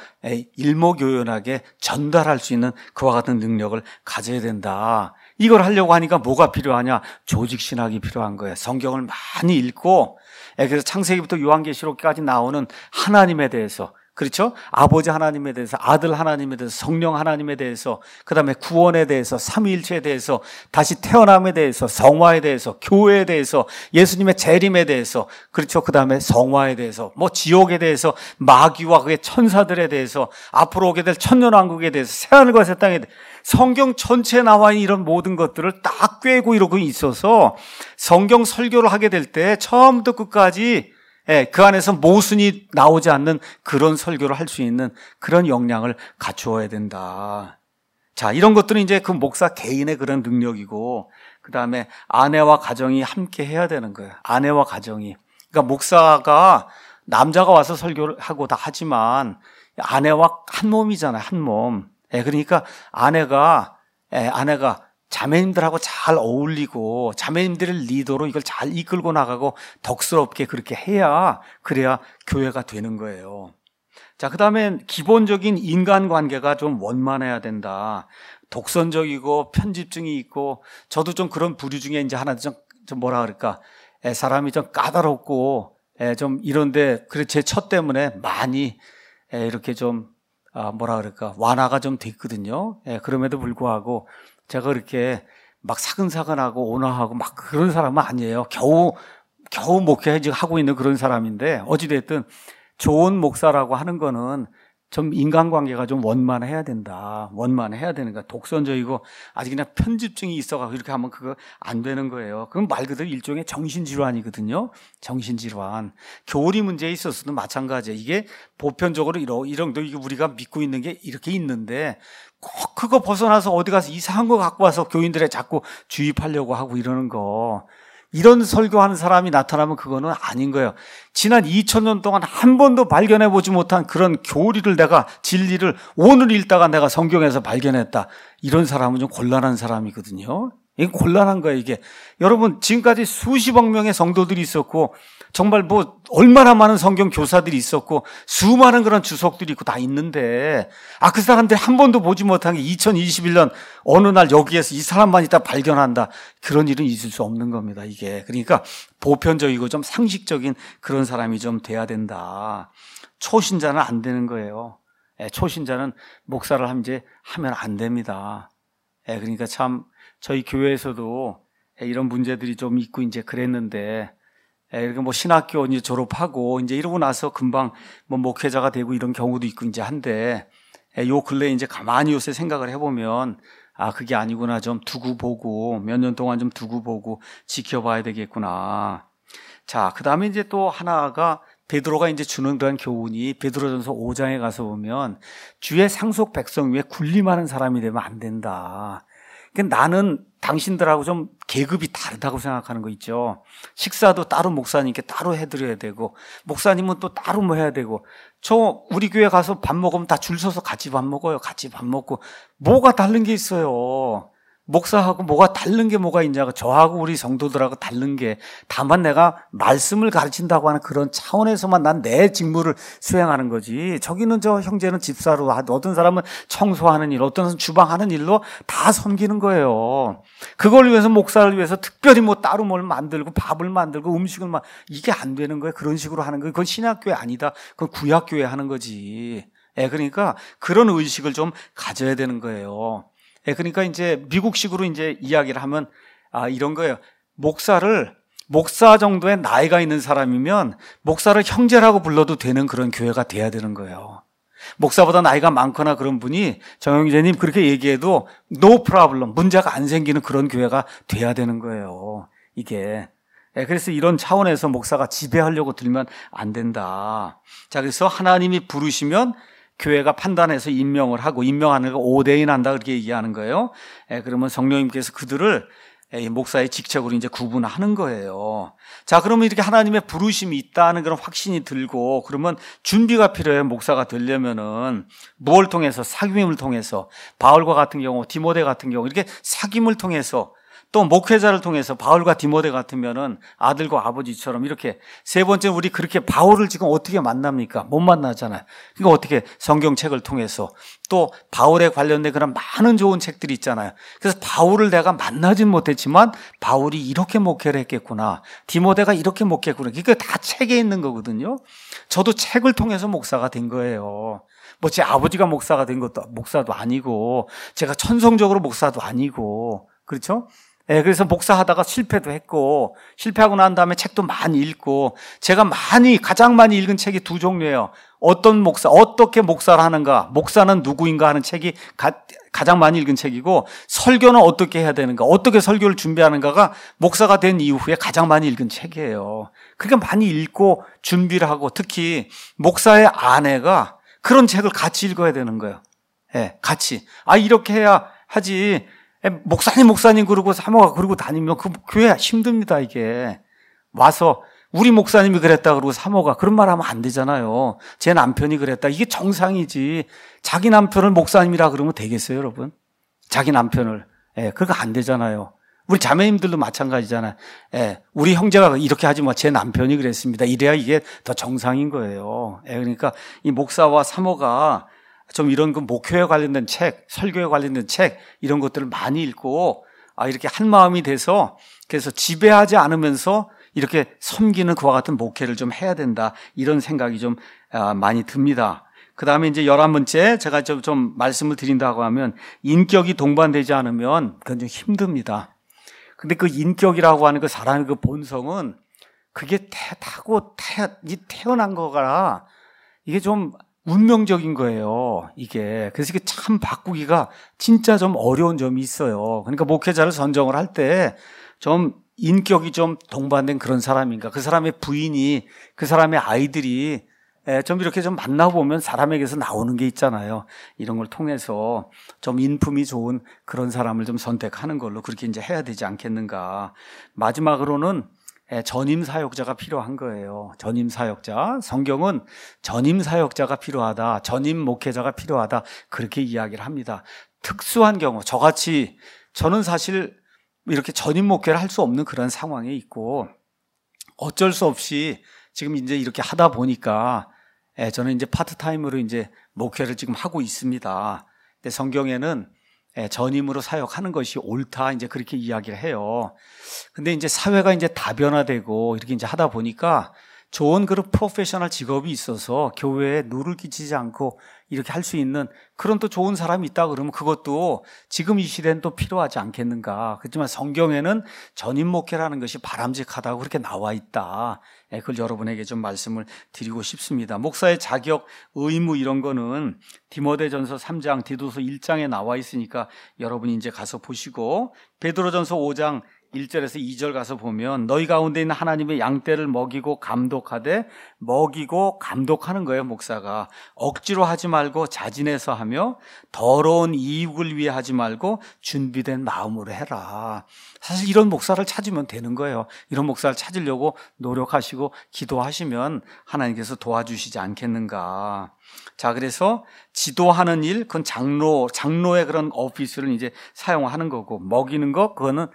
일목요연하게 전달할 수 있는 그와 같은 능력을 가져야 된다. 이걸 하려고 하니까 뭐가 필요하냐? 조직신학이 필요한 거예요. 성경을 많이 읽고 그래서 창세기부터 요한계시록까지 나오는 하나님에 대해서 그렇죠? 아버지 하나님에 대해서, 아들 하나님에 대해서, 성령 하나님에 대해서, 그 다음에 구원에 대해서, 삼위일체에 대해서, 다시 태어남에 대해서, 성화에 대해서, 교회에 대해서, 예수님의 재림에 대해서, 그렇죠? 그 다음에 성화에 대해서, 뭐 지옥에 대해서, 마귀와 그의 천사들에 대해서, 앞으로 오게 될 천년왕국에 대해서, 새하늘과 새 땅에 대해서, 성경 전체에 나와 있는 이런 모든 것들을 딱 꿰고 이러고 있어서 성경 설교를 하게 될 때 처음부터 끝까지 그 안에서 모순이 나오지 않는 그런 설교를 할 수 있는 그런 역량을 갖추어야 된다. 자, 이런 것들은 이제 그 목사 개인의 그런 능력이고, 그 다음에 아내와 가정이 함께 해야 되는 거예요. 아내와 가정이. 그러니까 목사가 남자가 와서 설교를 하고 다 하지만 아내와 한 몸이잖아요. 한 몸. 그러니까 아내가 자매님들하고 잘 어울리고 자매님들을 리더로 이걸 잘 이끌고 나가고 덕스럽게 그렇게 해야, 그래야 교회가 되는 거예요. 자, 그 다음에 기본적인 인간관계가 좀 원만해야 된다. 독선적이고 편집증이 있고, 저도 좀 그런 부류 중에 이제 하나 좀 뭐라 그럴까, 사람이 좀 까다롭고 좀 이런데, 그래 제 처 때문에 많이 이렇게 좀 뭐라 그럴까, 완화가 좀 됐거든요. 그럼에도 불구하고 제가 그렇게 막 사근사근하고 온화하고 막 그런 사람은 아니에요. 겨우 목회하고 있는 그런 사람인데, 어찌됐든 좋은 목사라고 하는 거는 좀 인간관계가 좀 원만해야 된다. 원만해야 되는 거야. 독선적이고 아직 그냥 편집증이 있어가지고 이렇게 하면 그거 안 되는 거예요. 그건 말 그대로 일종의 정신질환이거든요. 정신질환. 교리 문제에 있어서도 마찬가지예요. 이게 보편적으로 이런 우리가 믿고 있는 게 이렇게 있는데, 꼭 그거 벗어나서 어디 가서 이상한 거 갖고 와서 교인들에 자꾸 주입하려고 하고 이러는 거, 이런 설교하는 사람이 나타나면 그거는 아닌 거예요. 지난 2000년 동안 한 번도 발견해보지 못한 그런 교리를, 내가 진리를 오늘 읽다가 내가 성경에서 발견했다. 이런 사람은 좀 곤란한 사람이거든요. 이게 곤란한 거예요, 이게. 여러분, 지금까지 수십억 명의 성도들이 있었고, 정말 뭐 얼마나 많은 성경 교사들이 있었고, 수많은 그런 주석들이 있고 다 있는데, 그 사람들이 한 번도 보지 못한 게 2021년 어느 날 여기에서 이 사람만 있다 발견한다. 그런 일은 있을 수 없는 겁니다, 이게. 그러니까 보편적이고 좀 상식적인 그런 사람이 좀 돼야 된다. 초신자는 안 되는 거예요. 초신자는 목사를 하면 안 됩니다. 그러니까 참 저희 교회에서도 이런 문제들이 좀 있고 이제 그랬는데, 이렇게 뭐 신학교 이제 졸업하고 이제 이러고 나서 금방 뭐 목회자가 되고 이런 경우도 있고 이제 한데, 요 근래 이제 가만히 요새 생각을 해보면, 그게 아니구나. 좀 두고 보고, 몇 년 동안 좀 두고 보고 지켜봐야 되겠구나. 자, 그 다음에 이제 또 하나가 베드로가 이제 주는 그런 교훈이, 베드로전서 5장에 가서 보면 주의 상속 백성 위에 군림하는 사람이 되면 안 된다. 그러니까 나는 당신들하고 좀 계급이 다르다고 생각하는 거 있죠. 식사도 따로 목사님께 따로 해드려야 되고, 목사님은 또 따로 뭐 해야 되고, 우리 교회 가서 밥 먹으면 다 줄 서서 같이 밥 먹어요. 같이 밥 먹고. 뭐가 다른 게 있어요? 목사하고 뭐가 다른 게 뭐가 있냐고. 저하고 우리 성도들하고 다른 게, 다만 내가 말씀을 가르친다고 하는 그런 차원에서만 난 내 직무를 수행하는 거지. 저기는 저 형제는 집사로, 어떤 사람은 청소하는 일, 어떤 사람은 주방하는 일로 다 섬기는 거예요. 그걸 위해서, 목사를 위해서 특별히 뭐 따로 뭘 만들고 밥을 만들고 음식을 이게 안 되는 거예요. 그런 식으로 하는 거예요. 그건 신학교회 아니다. 그건 구약교회 하는 거지. 그러니까 그런 의식을 좀 가져야 되는 거예요. 그러니까 이제 미국식으로 이제 이야기를 하면 이런 거예요. 목사 정도의 나이가 있는 사람이면 목사를 형제라고 불러도 되는 그런 교회가 돼야 되는 거예요. 목사보다 나이가 많거나 그런 분이 정영재님 그렇게 얘기해도 no problem, 문제가 안 생기는 그런 교회가 돼야 되는 거예요. 이게. 그래서 이런 차원에서 목사가 지배하려고 들면 안 된다. 자, 그래서 하나님이 부르시면 교회가 판단해서 임명을 하고, 임명하는 거 5대인 한다 그렇게 얘기하는 거예요. 그러면 성령님께서 그들을 목사의 직책으로 이제 구분하는 거예요. 자, 그러면 이렇게 하나님의 부르심이 있다는 그런 확신이 들고, 그러면 준비가 필요해요. 목사가 되려면은 무엇을 통해서? 사귐을 통해서. 바울과 같은 경우, 디모데 같은 경우 이렇게 사귐을 통해서, 또 목회자를 통해서 바울과 디모데 같으면은 아들과 아버지처럼 이렇게. 세 번째, 우리 그렇게 바울을 지금 어떻게 만납니까? 못 만나잖아요. 그러니까 어떻게 성경책을 통해서 또 바울에 관련된 그런 많은 좋은 책들이 있잖아요. 그래서 바울을 내가 만나진 못했지만 바울이 이렇게 목회를 했겠구나. 디모데가 이렇게 목회했구나. 이게 다 책에 있는 거거든요. 저도 책을 통해서 목사가 된 거예요. 뭐 제 아버지가 목사가 된 것도 목사도 아니고 제가 천성적으로 목사도 아니고 그렇죠? 예, 그래서 목사하다가 실패도 했고 실패하고 난 다음에 책도 많이 읽고 제가 가장 많이 읽은 책이 두 종류예요. 어떤 목사, 어떻게 목사를 하는가, 목사는 누구인가 하는 책이 가장 많이 읽은 책이고 설교는 어떻게 해야 되는가, 어떻게 설교를 준비하는가가 목사가 된 이후에 가장 많이 읽은 책이에요. 그러니까 많이 읽고 준비를 하고 특히 목사의 아내가 그런 책을 같이 읽어야 되는 거예요. 예, 같이. 이렇게 해야 하지. 목사님 그러고 사모가 그러고 다니면 그 교회 힘듭니다, 이게. 와서 우리 목사님이 그랬다 그러고 사모가 그런 말 하면 안 되잖아요. 제 남편이 그랬다. 이게 정상이지. 자기 남편을 목사님이라 그러면 되겠어요, 여러분? 자기 남편을. 예, 그거 안 되잖아요. 우리 자매님들도 마찬가지잖아요. 예, 우리 형제가 이렇게 하지 마. 제 남편이 그랬습니다. 이래야 이게 더 정상인 거예요. 예, 그러니까 이 목사와 사모가 좀 이런 그 목회에 관련된 책, 설교에 관련된 책 이런 것들을 많이 읽고 이렇게 한 마음이 돼서 그래서 지배하지 않으면서 이렇게 섬기는 그와 같은 목회를 좀 해야 된다. 이런 생각이 좀 많이 듭니다. 그 다음에 이제 11번째 제가 좀 말씀을 드린다고 하면 인격이 동반되지 않으면 그건 좀 힘듭니다. 근데 그 인격이라고 하는 그 사람의 그 본성은 그게 태어난 거라 이게 좀 운명적인 거예요, 이게. 그래서 이게 참 바꾸기가 진짜 좀 어려운 점이 있어요. 그러니까 목회자를 선정을 할 때 좀 인격이 좀 동반된 그런 사람인가, 그 사람의 부인이, 그 사람의 아이들이 좀 이렇게 좀 만나보면 사람에게서 나오는 게 있잖아요. 이런 걸 통해서 좀 인품이 좋은 그런 사람을 좀 선택하는 걸로 그렇게 이제 해야 되지 않겠는가. 마지막으로는 전임 사역자가 필요한 거예요. 전임 사역자. 성경은 전임 사역자가 필요하다. 전임 목회자가 필요하다. 그렇게 이야기를 합니다. 특수한 경우, 저는 사실 이렇게 전임 목회를 할 수 없는 그런 상황에 있고 어쩔 수 없이 지금 이제 이렇게 하다 보니까 저는 이제 파트타임으로 이제 목회를 지금 하고 있습니다. 근데 성경에는 전임으로 사역하는 것이 옳다, 이제 그렇게 이야기를 해요. 근데 이제 사회가 이제 다변화되고 이렇게 이제 하다 보니까 좋은 그런 프로페셔널 직업이 있어서 교회에 누를 끼치지 않고 이렇게 할 수 있는 그런 또 좋은 사람이 있다 그러면 그것도 지금 이 시대는 또 필요하지 않겠는가. 그렇지만 성경에는 전임 목회라는 것이 바람직하다고 그렇게 나와 있다. 그걸 여러분에게 좀 말씀을 드리고 싶습니다. 목사의 자격, 의무 이런 거는 디모데전서 3장, 디도서 1장에 나와 있으니까 여러분이 이제 가서 보시고 베드로전서 5장 1절에서 2절 가서 보면 너희 가운데 있는 하나님의 양떼를 먹이고 감독하되, 먹이고 감독하는 거예요, 목사가. 억지로 하지 말고 자진해서 하며 더러운 이익을 위해 하지 말고 준비된 마음으로 해라. 사실 이런 목사를 찾으면 되는 거예요. 이런 목사를 찾으려고 노력하시고 기도하시면 하나님께서 도와주시지 않겠는가. 자, 그래서 지도하는 일, 그건 장로의 그런 오피스를 이제 사용하는 거고, 먹이는 거, 그거는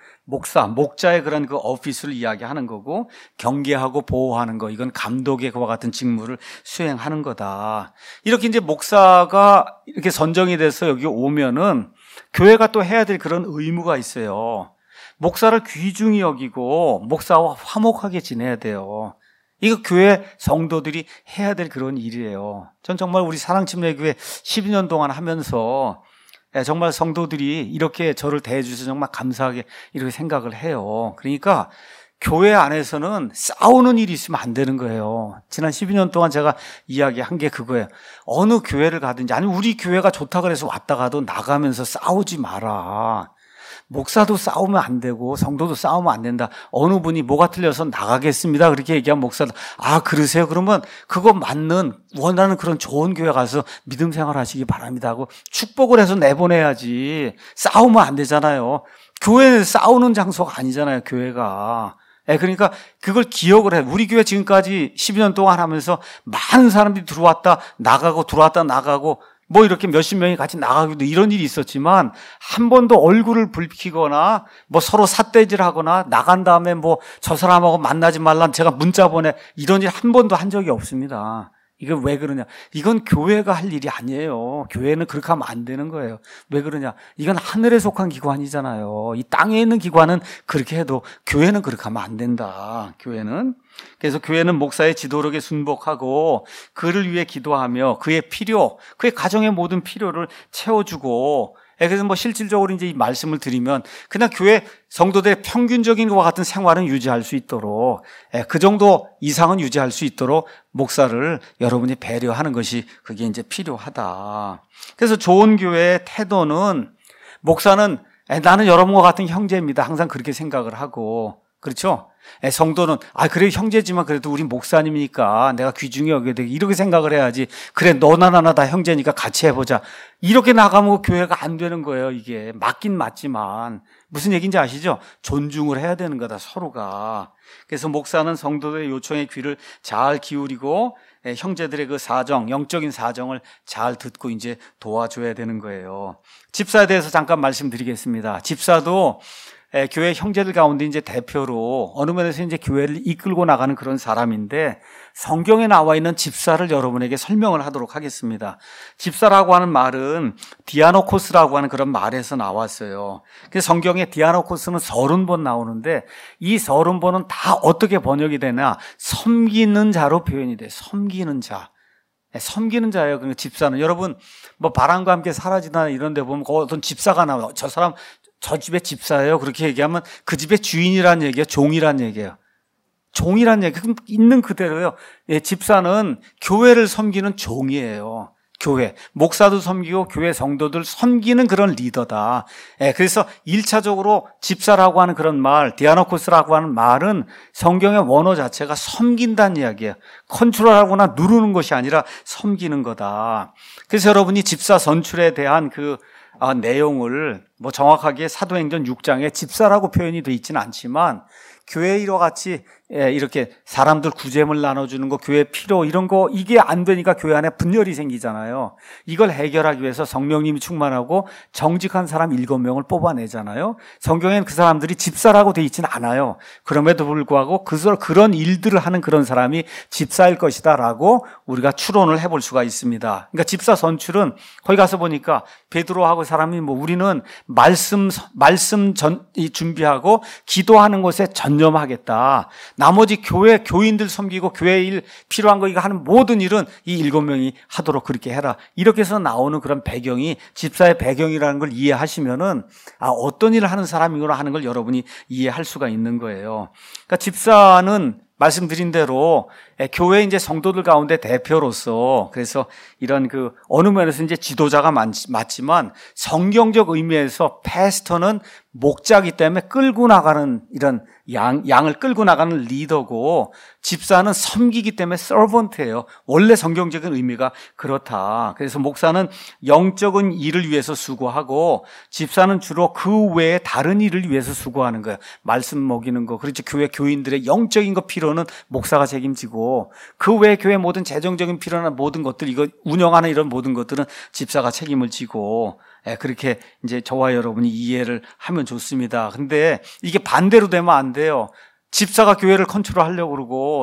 목자의 그런 그 오피스를 이야기하는 거고, 경계하고 보호하는 거, 이건 감독의 그와 같은 직무를 수행하는 거다. 이렇게 이제 목사가 이렇게 선정이 돼서 여기 오면은 교회가 또 해야 될 그런 의무가 있어요. 목사를 귀중히 여기고 목사와 화목하게 지내야 돼요. 이거 교회 성도들이 해야 될 그런 일이에요. 전 정말 우리 사랑침례교회 12년 동안 하면서 정말 성도들이 이렇게 저를 대해 주셔서 정말 감사하게 이렇게 생각을 해요. 그러니까 교회 안에서는 싸우는 일이 있으면 안 되는 거예요. 지난 12년 동안 제가 이야기한 게 그거예요. 어느 교회를 가든지, 아니 우리 교회가 좋다 그래서 왔다 가도 나가면서 싸우지 마라. 목사도 싸우면 안 되고 성도도 싸우면 안 된다. 어느 분이 뭐가 틀려서 나가겠습니다 그렇게 얘기한 목사도 그러세요? 그러면 그거 맞는 원하는 그런 좋은 교회 가서 믿음 생활하시기 바랍니다 하고 축복을 해서 내보내야지. 싸우면 안 되잖아요. 교회는 싸우는 장소가 아니잖아요, 교회가. 그러니까 그걸 기억을 해. 우리 교회 지금까지 12년 동안 하면서 많은 사람들이 들어왔다 나가고 들어왔다 나가고 뭐 이렇게 몇십 명이 같이 나가기도 이런 일이 있었지만 한 번도 얼굴을 붉히거나 뭐 서로 삿대질하거나 나간 다음에 뭐 저 사람하고 만나지 말란 제가 문자 보내 이런 일 한 번도 한 적이 없습니다. 이게 왜 그러냐? 이건 교회가 할 일이 아니에요. 교회는 그렇게 하면 안 되는 거예요. 왜 그러냐? 이건 하늘에 속한 기관이잖아요. 이 땅에 있는 기관은 그렇게 해도 교회는 그렇게 하면 안 된다. 교회는. 그래서 교회는 목사의 지도력에 순복하고 그를 위해 기도하며 그의 필요, 그의 가정의 모든 필요를 채워주고 그래서 뭐 실질적으로 이제 이 말씀을 드리면 그냥 교회 성도들의 평균적인 것과 같은 생활은 유지할 수 있도록 그 정도 이상은 유지할 수 있도록 목사를 여러분이 배려하는 것이 그게 이제 필요하다. 그래서 좋은 교회의 태도는 목사는 나는 여러분과 같은 형제입니다. 항상 그렇게 생각을 하고 그렇죠? 성도는 그래 형제지만 그래도 우리 목사님이니까 내가 귀중히 여겨야 되고 이렇게 생각을 해야지. 그래 너나 나나 다 형제니까 같이 해보자. 이렇게 나가면 교회가 안 되는 거예요. 이게 맞긴 맞지만 무슨 얘기인지 아시죠? 존중을 해야 되는 거다 서로가. 그래서 목사는 성도들의 요청에 귀를 잘 기울이고 형제들의 그 사정, 영적인 사정을 잘 듣고 이제 도와줘야 되는 거예요. 집사에 대해서 잠깐 말씀드리겠습니다. 집사도 교회 형제들 가운데 이제 대표로 어느 면에서 이제 교회를 이끌고 나가는 그런 사람인데 성경에 나와 있는 집사를 여러분에게 설명을 하도록 하겠습니다. 집사라고 하는 말은 디아노코스라고 하는 그런 말에서 나왔어요. 그래서 성경에 디아노코스는 30번 나오는데 이 30번은 다 어떻게 번역이 되나 섬기는 자로 표현이 돼요. 섬기는 자. 섬기는 자예요. 그러니까 집사는 여러분 뭐 바람과 함께 사라지나 이런 데 보면 어떤 집사가 나와요. 저 사람 저 집의 집사예요. 그렇게 얘기하면 그 집의 주인이란 얘기예요. 종이란 얘기예요. 종이란 얘기 있는 그대로요. 집사는 교회를 섬기는 종이에요. 교회. 목사도 섬기고 교회 성도들 섬기는 그런 리더다. 그래서 1차적으로 집사라고 하는 그런 말, 디아노코스라고 하는 말은 성경의 원어 자체가 섬긴다는 이야기예요. 컨트롤하거나 누르는 것이 아니라 섬기는 거다. 그래서 여러분이 집사 선출에 대한 그 내용을 뭐 정확하게 사도행전 6장에 집사라고 표현이 되어 있지는 않지만 교회 이와 같이 이렇게 사람들 구제물 나눠주는 거, 교회 필요 이런 거 이게 안 되니까 교회 안에 분열이 생기잖아요. 이걸 해결하기 위해서 성령님이 충만하고 정직한 사람 7명을 뽑아내잖아요. 성경에는 그 사람들이 집사라고 되어 있지는 않아요. 그럼에도 불구하고 그런 일들을 하는 그런 사람이 집사일 것이다라고 우리가 추론을 해볼 수가 있습니다. 그러니까 집사 선출은 거기 가서 보니까 베드로하고 사람이 뭐 우리는 말씀 준비하고 기도하는 것에 전념하겠다. 나머지 교회 교인들 섬기고 교회 일 필요한 거 이거 하는 모든 일은 이 7명이 하도록 그렇게 해라. 이렇게 해서 나오는 그런 배경이 집사의 배경이라는 걸 이해하시면은 어떤 일을 하는 사람이구나 하는 걸 여러분이 이해할 수가 있는 거예요. 그러니까 집사는 말씀드린 대로 교회 이제 성도들 가운데 대표로서 그래서 이런 그 어느 면에서 이제 지도자가 맞지만 성경적 의미에서 패스터는 목자이기 때문에 끌고 나가는 이런 양을 끌고 나가는 리더고 집사는 섬기기 때문에 서번트예요. 원래 성경적인 의미가 그렇다. 그래서 목사는 영적인 일을 위해서 수고하고 집사는 주로 그 외에 다른 일을 위해서 수고하는 거예요. 말씀 먹이는 거, 그렇지 교회 교인들의 영적인 거 필요는 목사가 책임지고 그 외에 교회 모든 재정적인 필요나 모든 것들 이거 운영하는 이런 모든 것들은 집사가 책임을 지고 그렇게 이제 저와 여러분이 이해를 하면 좋습니다. 근데 이게 반대로 되면 안 돼요. 집사가 교회를 컨트롤하려고 그러고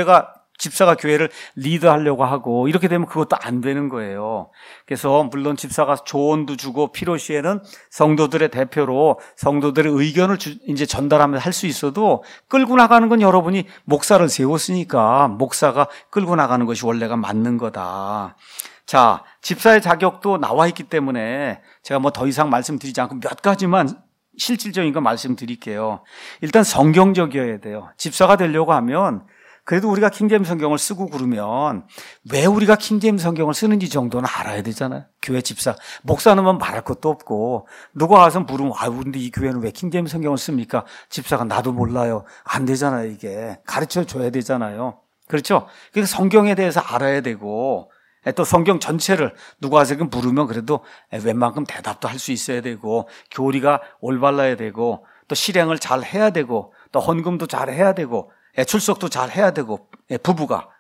집사가 교회를 리드하려고 하고 이렇게 되면 그것도 안 되는 거예요. 그래서 물론 집사가 조언도 주고 필요시에는 성도들의 대표로 성도들의 의견을 이제 전달하면서 할 수 있어도 끌고 나가는 건 여러분이 목사를 세웠으니까 목사가 끌고 나가는 것이 원래가 맞는 거다. 자, 집사의 자격도 나와 있기 때문에 제가 뭐 더 이상 말씀드리지 않고 몇 가지만 실질적인 거 말씀드릴게요. 일단 성경적이어야 돼요. 집사가 되려고 하면 그래도 우리가 킹제임스 성경을 쓰고 그러면 왜 우리가 킹제임스 성경을 쓰는지 정도는 알아야 되잖아요. 교회 집사. 목사는 뭐 말할 것도 없고 누가 와서 물으면 근데 이 교회는 왜 킹제임스 성경을 씁니까? 집사가 나도 몰라요. 안 되잖아요. 이게 가르쳐 줘야 되잖아요. 그렇죠? 그러니까 성경에 대해서 알아야 되고 또 성경 전체를 누가 와서 물으면 그래도 웬만큼 대답도 할 수 있어야 되고 교리가 올바라야 되고 또 실행을 잘 해야 되고 또 헌금도 잘 해야 되고 출석도 잘 해야 되고 부부가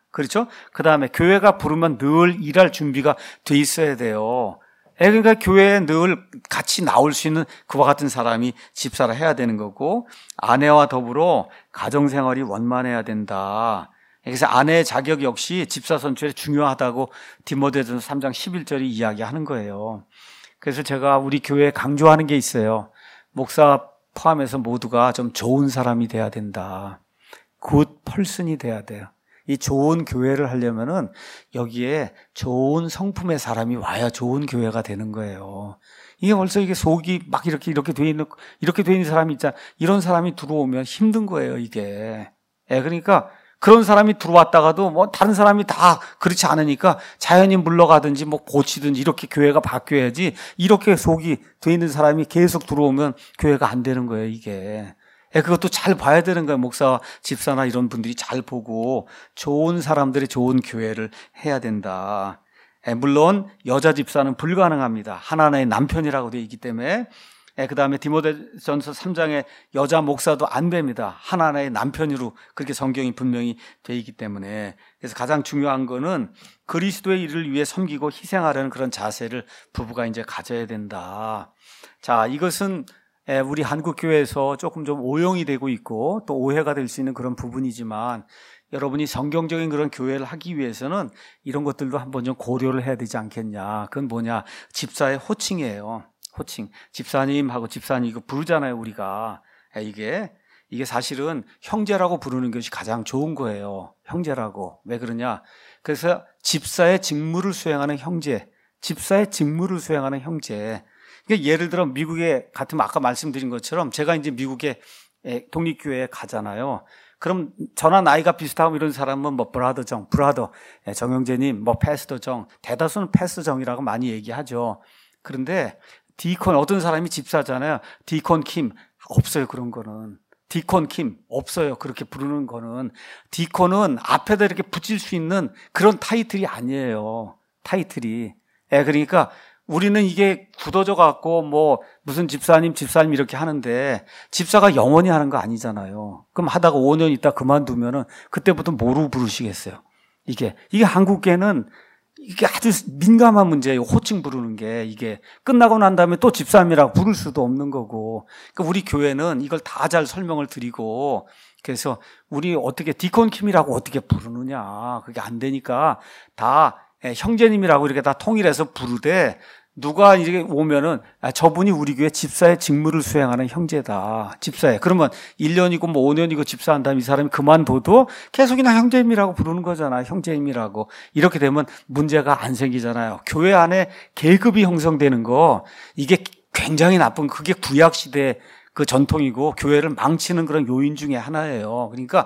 그렇죠? 그 다음에 교회가 부르면 늘 일할 준비가 돼 있어야 돼요. 그러니까 교회에 늘 같이 나올 수 있는 그와 같은 사람이 집사라 해야 되는 거고, 아내와 더불어 가정생활이 원만해야 된다. 그래서 아내의 자격 역시 집사 선출에 중요하다고 디모데전서 3장 11절이 이야기하는 거예요. 그래서 제가 우리 교회에 강조하는 게 있어요. 목사 포함해서 모두가 좀 좋은 사람이 돼야 된다. 굿 펄슨이 돼야 돼요. 이 좋은 교회를 하려면은 여기에 좋은 성품의 사람이 와야 좋은 교회가 되는 거예요. 이게 벌써 이게 속이 막 이렇게 돼 있는 사람이 있잖아. 이런 사람이 들어오면 힘든 거예요, 이게. 그러니까 그런 사람이 들어왔다가도 뭐 다른 사람이 다 그렇지 않으니까 자연히 물러가든지 뭐 고치든지 이렇게 교회가 바뀌어야지, 이렇게 속이 돼 있는 사람이 계속 들어오면 교회가 안 되는 거예요, 이게. 그것도 잘 봐야 되는 거예요. 목사, 집사나 이런 분들이 잘 보고 좋은 사람들의 좋은 교회를 해야 된다. 물론 여자 집사는 불가능합니다. 하나님의 남편이라고 되어 있기 때문에. 그 다음에 디모데전서 3장에 여자 목사도 안 됩니다. 하나님의 남편으로 그렇게 성경이 분명히 되어 있기 때문에. 그래서 가장 중요한 거는 그리스도의 일을 위해 섬기고 희생하려는 그런 자세를 부부가 이제 가져야 된다. 자, 이것은 우리 한국 교회에서 조금 좀 오용이 되고 있고 또 오해가 될 수 있는 그런 부분이지만, 여러분이 성경적인 그런 교회를 하기 위해서는 이런 것들도 한번 좀 고려를 해야 되지 않겠냐. 그건 뭐냐, 집사의 호칭이에요. 호칭. 집사님하고 집사님 이거 부르잖아요, 우리가. 이게 사실은 형제라고 부르는 것이 가장 좋은 거예요. 형제라고. 왜 그러냐? 그래서 집사의 직무를 수행하는 형제, 집사의 직무를 수행하는 형제. 그러니까 예를 들어 미국에 같으면 아까 말씀드린 것처럼 제가 이제 미국에 독립교회에 가잖아요. 그럼 저나 나이가 비슷하고 이런 사람은 뭐 브라더 정영재님, 뭐 패스터 정, 대다수는 패스터 정이라고 많이 얘기하죠. 그런데 디콘, 어떤 사람이 집사잖아요. 디콘 킴, 없어요, 그런 거는. 디콘 킴, 없어요, 그렇게 부르는 거는. 디콘은 앞에다 이렇게 붙일 수 있는 그런 타이틀이 아니에요, 타이틀이. 그러니까 우리는 이게 굳어져 갖고 뭐 무슨 집사님 이렇게 하는데, 집사가 영원히 하는 거 아니잖아요. 그럼 하다가 5년 있다 그만두면은 그때부터 뭐로 부르시겠어요? 이게 한국계는 이게 아주 민감한 문제예요. 호칭 부르는 게. 이게 끝나고 난 다음에 또 집사님이라고 부를 수도 없는 거고. 그러니까 우리 교회는 이걸 다 잘 설명을 드리고, 그래서 우리 어떻게 디콘킴이라고 어떻게 부르느냐. 그게 안 되니까 다 형제님이라고 이렇게 다 통일해서 부르되, 누가 이렇게 오면은 저분이 우리 교회 집사의 직무를 수행하는 형제다. 집사에. 그러면 1년이고 뭐 5년이고 집사한 다음에 이 사람이 그만둬도 계속이나 형제님이라고 부르는 거잖아. 형제님이라고. 이렇게 되면 문제가 안 생기잖아요. 교회 안에 계급이 형성되는 거, 이게 굉장히 나쁜, 그게 구약시대 그 전통이고 교회를 망치는 그런 요인 중에 하나예요. 그러니까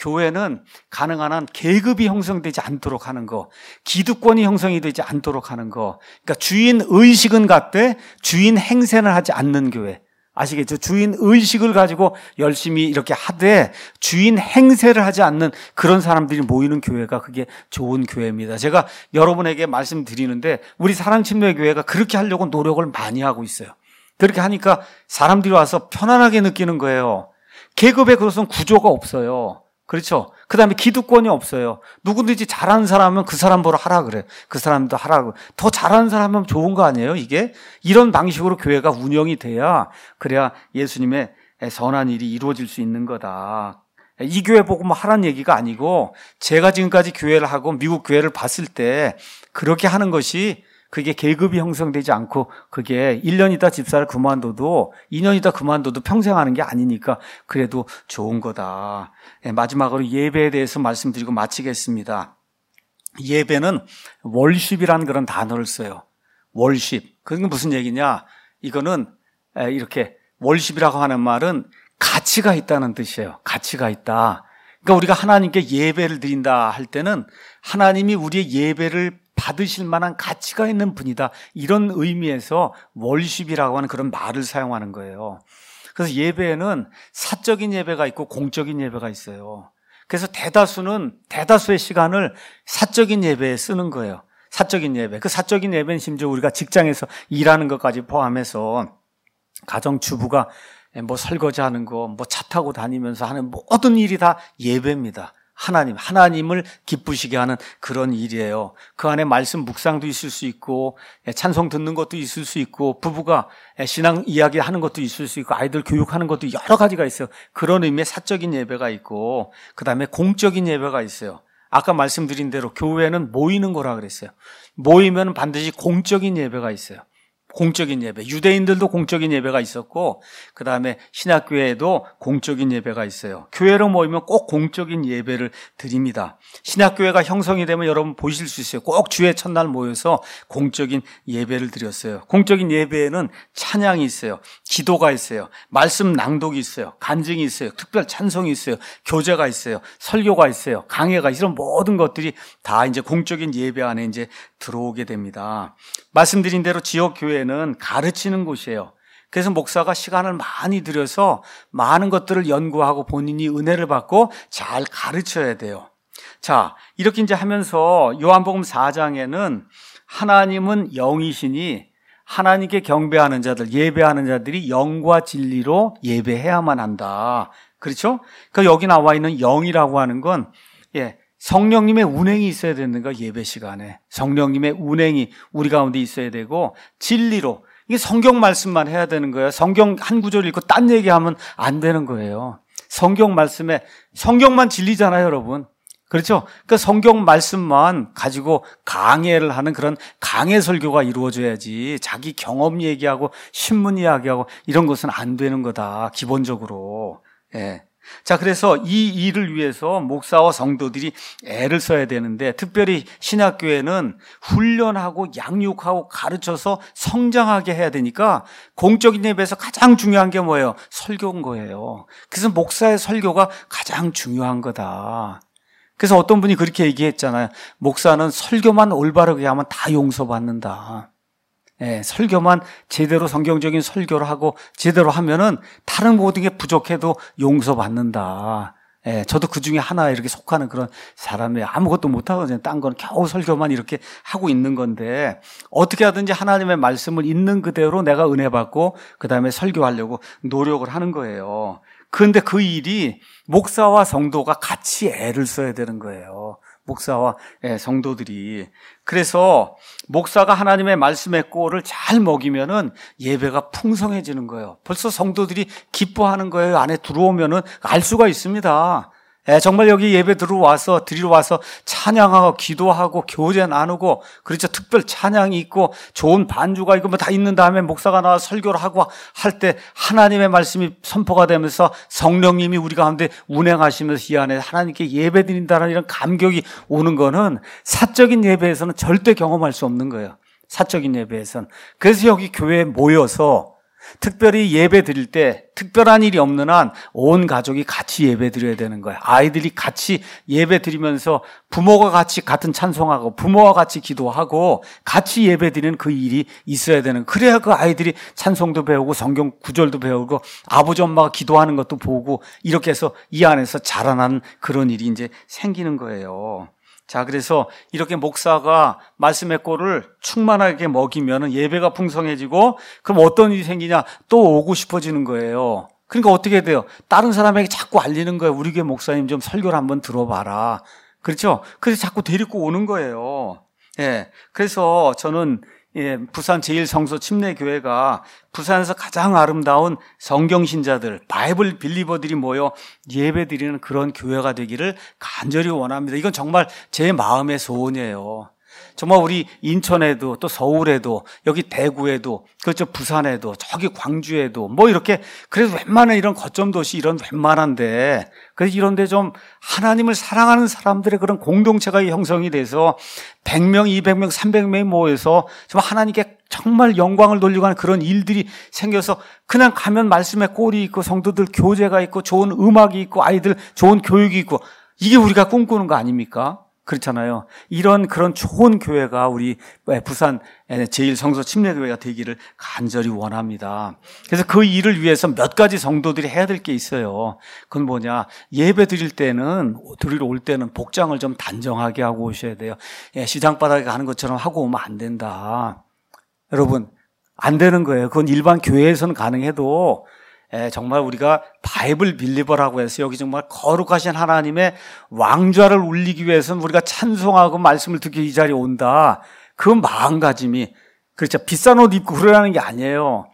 교회는 가능한 한 계급이 형성되지 않도록 하는 거, 기득권이 형성이 되지 않도록 하는 거. 그러니까 주인 의식은 갖되 주인 행세는 하지 않는 교회. 아시겠죠? 주인 의식을 가지고 열심히 이렇게 하되 주인 행세를 하지 않는 그런 사람들이 모이는 교회가 그게 좋은 교회입니다. 제가 여러분에게 말씀드리는데 우리 사랑침례교회가 그렇게 하려고 노력을 많이 하고 있어요. 그렇게 하니까 사람들이 와서 편안하게 느끼는 거예요. 계급에 그것은 구조가 없어요. 그렇죠? 그 다음에 기득권이 없어요. 누구든지 잘하는 사람은 그 사람 보러 하라 그래. 그 사람도 하라고. 더 잘하는 사람은 좋은 거 아니에요, 이게? 이런 방식으로 교회가 운영이 돼야, 그래야 예수님의 선한 일이 이루어질 수 있는 거다. 이 교회 보고 뭐 하라는 얘기가 아니고, 제가 지금까지 교회를 하고 미국 교회를 봤을 때 그렇게 하는 것이, 그게 계급이 형성되지 않고 그게 1년 있다 집사를 그만둬도 2년 있다 그만둬도 평생 하는 게 아니니까 그래도 좋은 거다. 마지막으로 예배에 대해서 말씀드리고 마치겠습니다. 예배는 월십이라는 그런 단어를 써요. 월십. 그게 무슨 얘기냐? 이거는 이렇게 월십이라고 하는 말은 가치가 있다는 뜻이에요. 가치가 있다. 그러니까 우리가 하나님께 예배를 드린다 할 때는 하나님이 우리의 예배를 받으실 만한 가치가 있는 분이다. 이런 의미에서 월십이라고 하는 그런 말을 사용하는 거예요. 그래서 예배에는 사적인 예배가 있고 공적인 예배가 있어요. 그래서 대다수의 시간을 사적인 예배에 쓰는 거예요. 사적인 예배. 그 사적인 예배는 심지어 우리가 직장에서 일하는 것까지 포함해서 가정주부가 뭐 설거지하는 거, 뭐 차 타고 다니면서 하는 모든 일이 다 예배입니다. 하나님을 기쁘시게 하는 그런 일이에요. 그 안에 말씀 묵상도 있을 수 있고, 찬송 듣는 것도 있을 수 있고, 부부가 신앙 이야기 하는 것도 있을 수 있고, 아이들 교육하는 것도 여러 가지가 있어요. 그런 의미의 사적인 예배가 있고, 그 다음에 공적인 예배가 있어요. 아까 말씀드린 대로 교회는 모이는 거라 그랬어요. 모이면 반드시 공적인 예배가 있어요. 공적인 예배. 유대인들도 공적인 예배가 있었고, 그 다음에 신학교에도 공적인 예배가 있어요. 교회로 모이면 꼭 공적인 예배를 드립니다. 신학교회가 형성이 되면 여러분 보실 수 있어요. 꼭 주의 첫날 모여서 공적인 예배를 드렸어요. 공적인 예배에는 찬양이 있어요. 기도가 있어요. 말씀 낭독이 있어요. 간증이 있어요. 특별 찬송이 있어요. 교제가 있어요. 설교가 있어요. 강해가 있어요. 이런 모든 것들이 다 이제 공적인 예배 안에 이제 들어오게 됩니다. 말씀드린 대로 지역 교회는 가르치는 곳이에요. 그래서 목사가 시간을 많이 들여서 많은 것들을 연구하고 본인이 은혜를 받고 잘 가르쳐야 돼요. 자, 이렇게 이제 하면서 요한복음 4장에는 하나님은 영이시니 하나님께 경배하는 자들, 예배하는 자들이 영과 진리로 예배해야만 한다. 그렇죠? 그 여기 나와 있는 영이라고 하는 건 성령님의 운행이 있어야 되는 거야, 예배 시간에. 성령님의 운행이 우리 가운데 있어야 되고, 진리로. 이게 성경 말씀만 해야 되는 거예요. 성경 한 구절 읽고 딴 얘기하면 안 되는 거예요. 성경 말씀에, 성경만 진리잖아요, 여러분. 그렇죠? 그러니까 성경 말씀만 가지고 강해를 하는 그런 강해 설교가 이루어져야지, 자기 경험 얘기하고 신문 이야기하고 이런 것은 안 되는 거다, 기본적으로. 예. 자, 그래서 이 일을 위해서 목사와 성도들이 애를 써야 되는데, 특별히 신학교에는 훈련하고 양육하고 가르쳐서 성장하게 해야 되니까 공적인 예배에서 가장 중요한 게 뭐예요? 설교인 거예요. 그래서 목사의 설교가 가장 중요한 거다. 그래서 어떤 분이 그렇게 얘기했잖아요. 목사는 설교만 올바르게 하면 다 용서받는다. 설교만 제대로 성경적인 설교를 하고 제대로 하면은 다른 모든 게 부족해도 용서받는다. 저도 그 중에 하나 이렇게 속하는 그런 사람이에요. 아무것도 못하거든요. 딴 건 겨우 설교만 이렇게 하고 있는 건데, 어떻게 하든지 하나님의 말씀을 있는 그대로 내가 은혜 받고 그 다음에 설교하려고 노력을 하는 거예요. 그런데 그 일이 목사와 성도가 같이 애를 써야 되는 거예요. 목사와 성도들이. 그래서 목사가 하나님의 말씀의 꼴을 잘 먹이면은 예배가 풍성해지는 거예요. 벌써 성도들이 기뻐하는 거예요. 안에 들어오면은 알 수가 있습니다. 정말 여기 예배 드리러 와서 찬양하고 기도하고 교제 나누고, 그렇죠. 특별 찬양이 있고 좋은 반주가 있고 뭐 다 있는 다음에 목사가 나와 설교를 하고 할 때 하나님의 말씀이 선포가 되면서 성령님이 우리 가운데 운행하시면서 이 안에 하나님께 예배 드린다는 이런 감격이 오는 거는 사적인 예배에서는 절대 경험할 수 없는 거예요. 사적인 예배에서는. 그래서 여기 교회에 모여서 특별히 예배 드릴 때 특별한 일이 없는 한 온 가족이 같이 예배 드려야 되는 거예요. 아이들이 같이 예배 드리면서 부모가 같이 같은 찬송하고 부모와 같이 기도하고 같이 예배 드리는 그 일이 있어야 되는, 그래야 그 아이들이 찬송도 배우고 성경 구절도 배우고 아버지 엄마가 기도하는 것도 보고 이렇게 해서 이 안에서 자라나는 그런 일이 이제 생기는 거예요. 자, 그래서 이렇게 목사가 말씀의 꼴을 충만하게 먹이면 예배가 풍성해지고, 그럼 어떤 일이 생기냐? 또 오고 싶어지는 거예요. 그러니까 어떻게 돼요? 다른 사람에게 자꾸 알리는 거예요. 우리 교회 목사님 좀 설교를 한번 들어봐라. 그렇죠? 그래서 자꾸 데리고 오는 거예요. 그래서 저는 부산 제1성서 침례교회가 부산에서 가장 아름다운 성경신자들, 바이블 빌리버들이 모여 예배드리는 그런 교회가 되기를 간절히 원합니다. 이건 정말 제 마음의 소원이에요. 정말 우리 인천에도 또 서울에도 여기 대구에도 그렇죠, 부산에도 저기 광주에도 뭐 이렇게, 그래도 웬만한 이런 거점 도시 이런 웬만한데, 그래서 이런데 좀 하나님을 사랑하는 사람들의 그런 공동체가 형성이 돼서 100명, 200명, 300명이 모여서 정말 하나님께 정말 영광을 돌리고 하는 그런 일들이 생겨서 그냥 가면 말씀의 꼴이 있고 성도들 교제가 있고 좋은 음악이 있고 아이들 좋은 교육이 있고, 이게 우리가 꿈꾸는 거 아닙니까? 그렇잖아요. 이런 그런 좋은 교회가 우리 부산 제1성서 침례교회가 되기를 간절히 원합니다. 그래서 그 일을 위해서 몇 가지 성도들이 해야 될 게 있어요. 그건 뭐냐? 예배 드리러 올 때는 복장을 좀 단정하게 하고 오셔야 돼요. 시장 바닥에 가는 것처럼 하고 오면 안 된다. 여러분, 안 되는 거예요. 그건 일반 교회에서는 가능해도 정말 우리가 바이블 빌리버라고 해서 여기 정말 거룩하신 하나님의 왕좌를 울리기 위해서는 우리가 찬송하고 말씀을 듣기 이 자리에 온다. 그 마음가짐이 그렇죠. 비싼 옷 입고 그러라는 게 아니에요.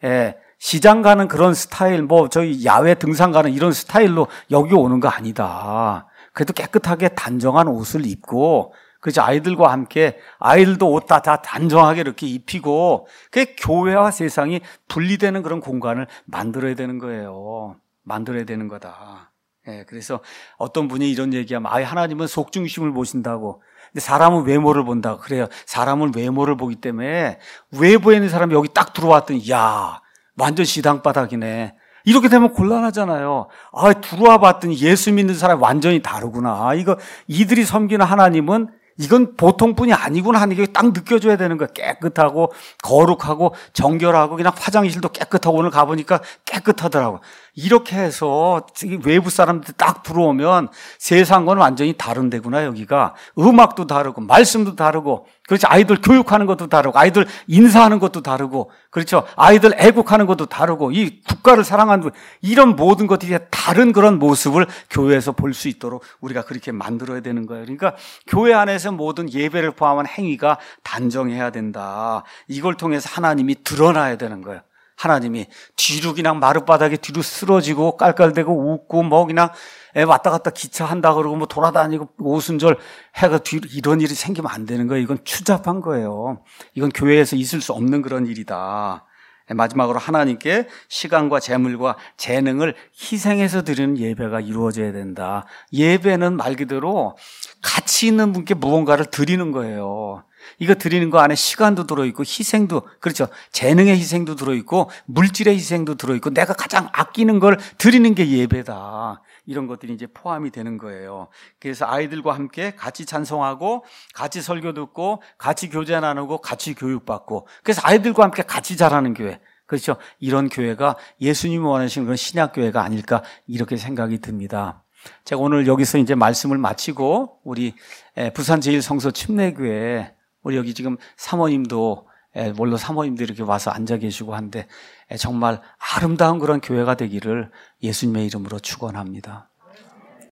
시장 가는 그런 스타일, 저희 야외 등산 가는 이런 스타일로 여기 오는 거 아니다. 그래도 깨끗하게 단정한 옷을 입고, 그렇죠. 아이들과 함께, 아이들도 옷 다 단정하게 이렇게 입히고, 그게 교회와 세상이 분리되는 그런 공간을 만들어야 되는 거예요. 만들어야 되는 거다. 그래서 어떤 분이 이런 얘기하면, 하나님은 속중심을 보신다고. 근데 사람은 외모를 본다고. 그래요. 사람은 외모를 보기 때문에 외부에 있는 사람이 여기 딱 들어왔더니, 야, 완전 시당바닥이네. 이렇게 되면 곤란하잖아요. 들어와 봤더니 예수 믿는 사람이 완전히 다르구나. 이들이 섬기는 하나님은 이건 보통 분이 아니구나 하는 게 딱 느껴져야 되는 거야. 깨끗하고 거룩하고 정결하고 그냥 화장실도 깨끗하고 오늘 가보니까 깨끗하더라고. 이렇게 해서 외부 사람들 딱 들어오면 세상과는 완전히 다른 데구나. 여기가 음악도 다르고 말씀도 다르고, 그렇죠. 아이들 교육하는 것도 다르고, 아이들 인사하는 것도 다르고, 그렇죠. 아이들 애국하는 것도 다르고, 이 국가를 사랑하는 이런 모든 것들이 다른 그런 모습을 교회에서 볼 수 있도록 우리가 그렇게 만들어야 되는 거예요. 그러니까 교회 안에서 모든 예배를 포함한 행위가 단정해야 된다. 이걸 통해서 하나님이 드러나야 되는 거예요. 하나님이 뒤로 그냥 마룻바닥에 뒤로 쓰러지고 깔깔대고 웃고 그냥 왔다 갔다 기차한다 그러고 돌아다니고 오순절 해가 뒤로 이런 일이 생기면 안 되는 거예요. 이건 추잡한 거예요. 이건 교회에서 있을 수 없는 그런 일이다. 마지막으로 하나님께 시간과 재물과 재능을 희생해서 드리는 예배가 이루어져야 된다. 예배는 말 그대로 가치 있는 분께 무언가를 드리는 거예요. 이거 드리는 거 안에 시간도 들어있고 희생도, 그렇죠. 재능의 희생도 들어있고 물질의 희생도 들어있고 내가 가장 아끼는 걸 드리는 게 예배다. 이런 것들이 이제 포함이 되는 거예요. 그래서 아이들과 함께 같이 찬송하고 같이 설교 듣고 같이 교제 나누고 같이 교육받고, 그래서 아이들과 함께 같이 자라는 교회, 그렇죠. 이런 교회가 예수님이 원하시는 그런 신약교회가 아닐까 이렇게 생각이 듭니다. 제가 오늘 여기서 이제 말씀을 마치고 우리 부산 제1성서 침례교회 우리 여기 지금 사모님도 원로 사모님들이 이렇게 와서 앉아 계시고 한데 정말 아름다운 그런 교회가 되기를 예수님의 이름으로 축원합니다.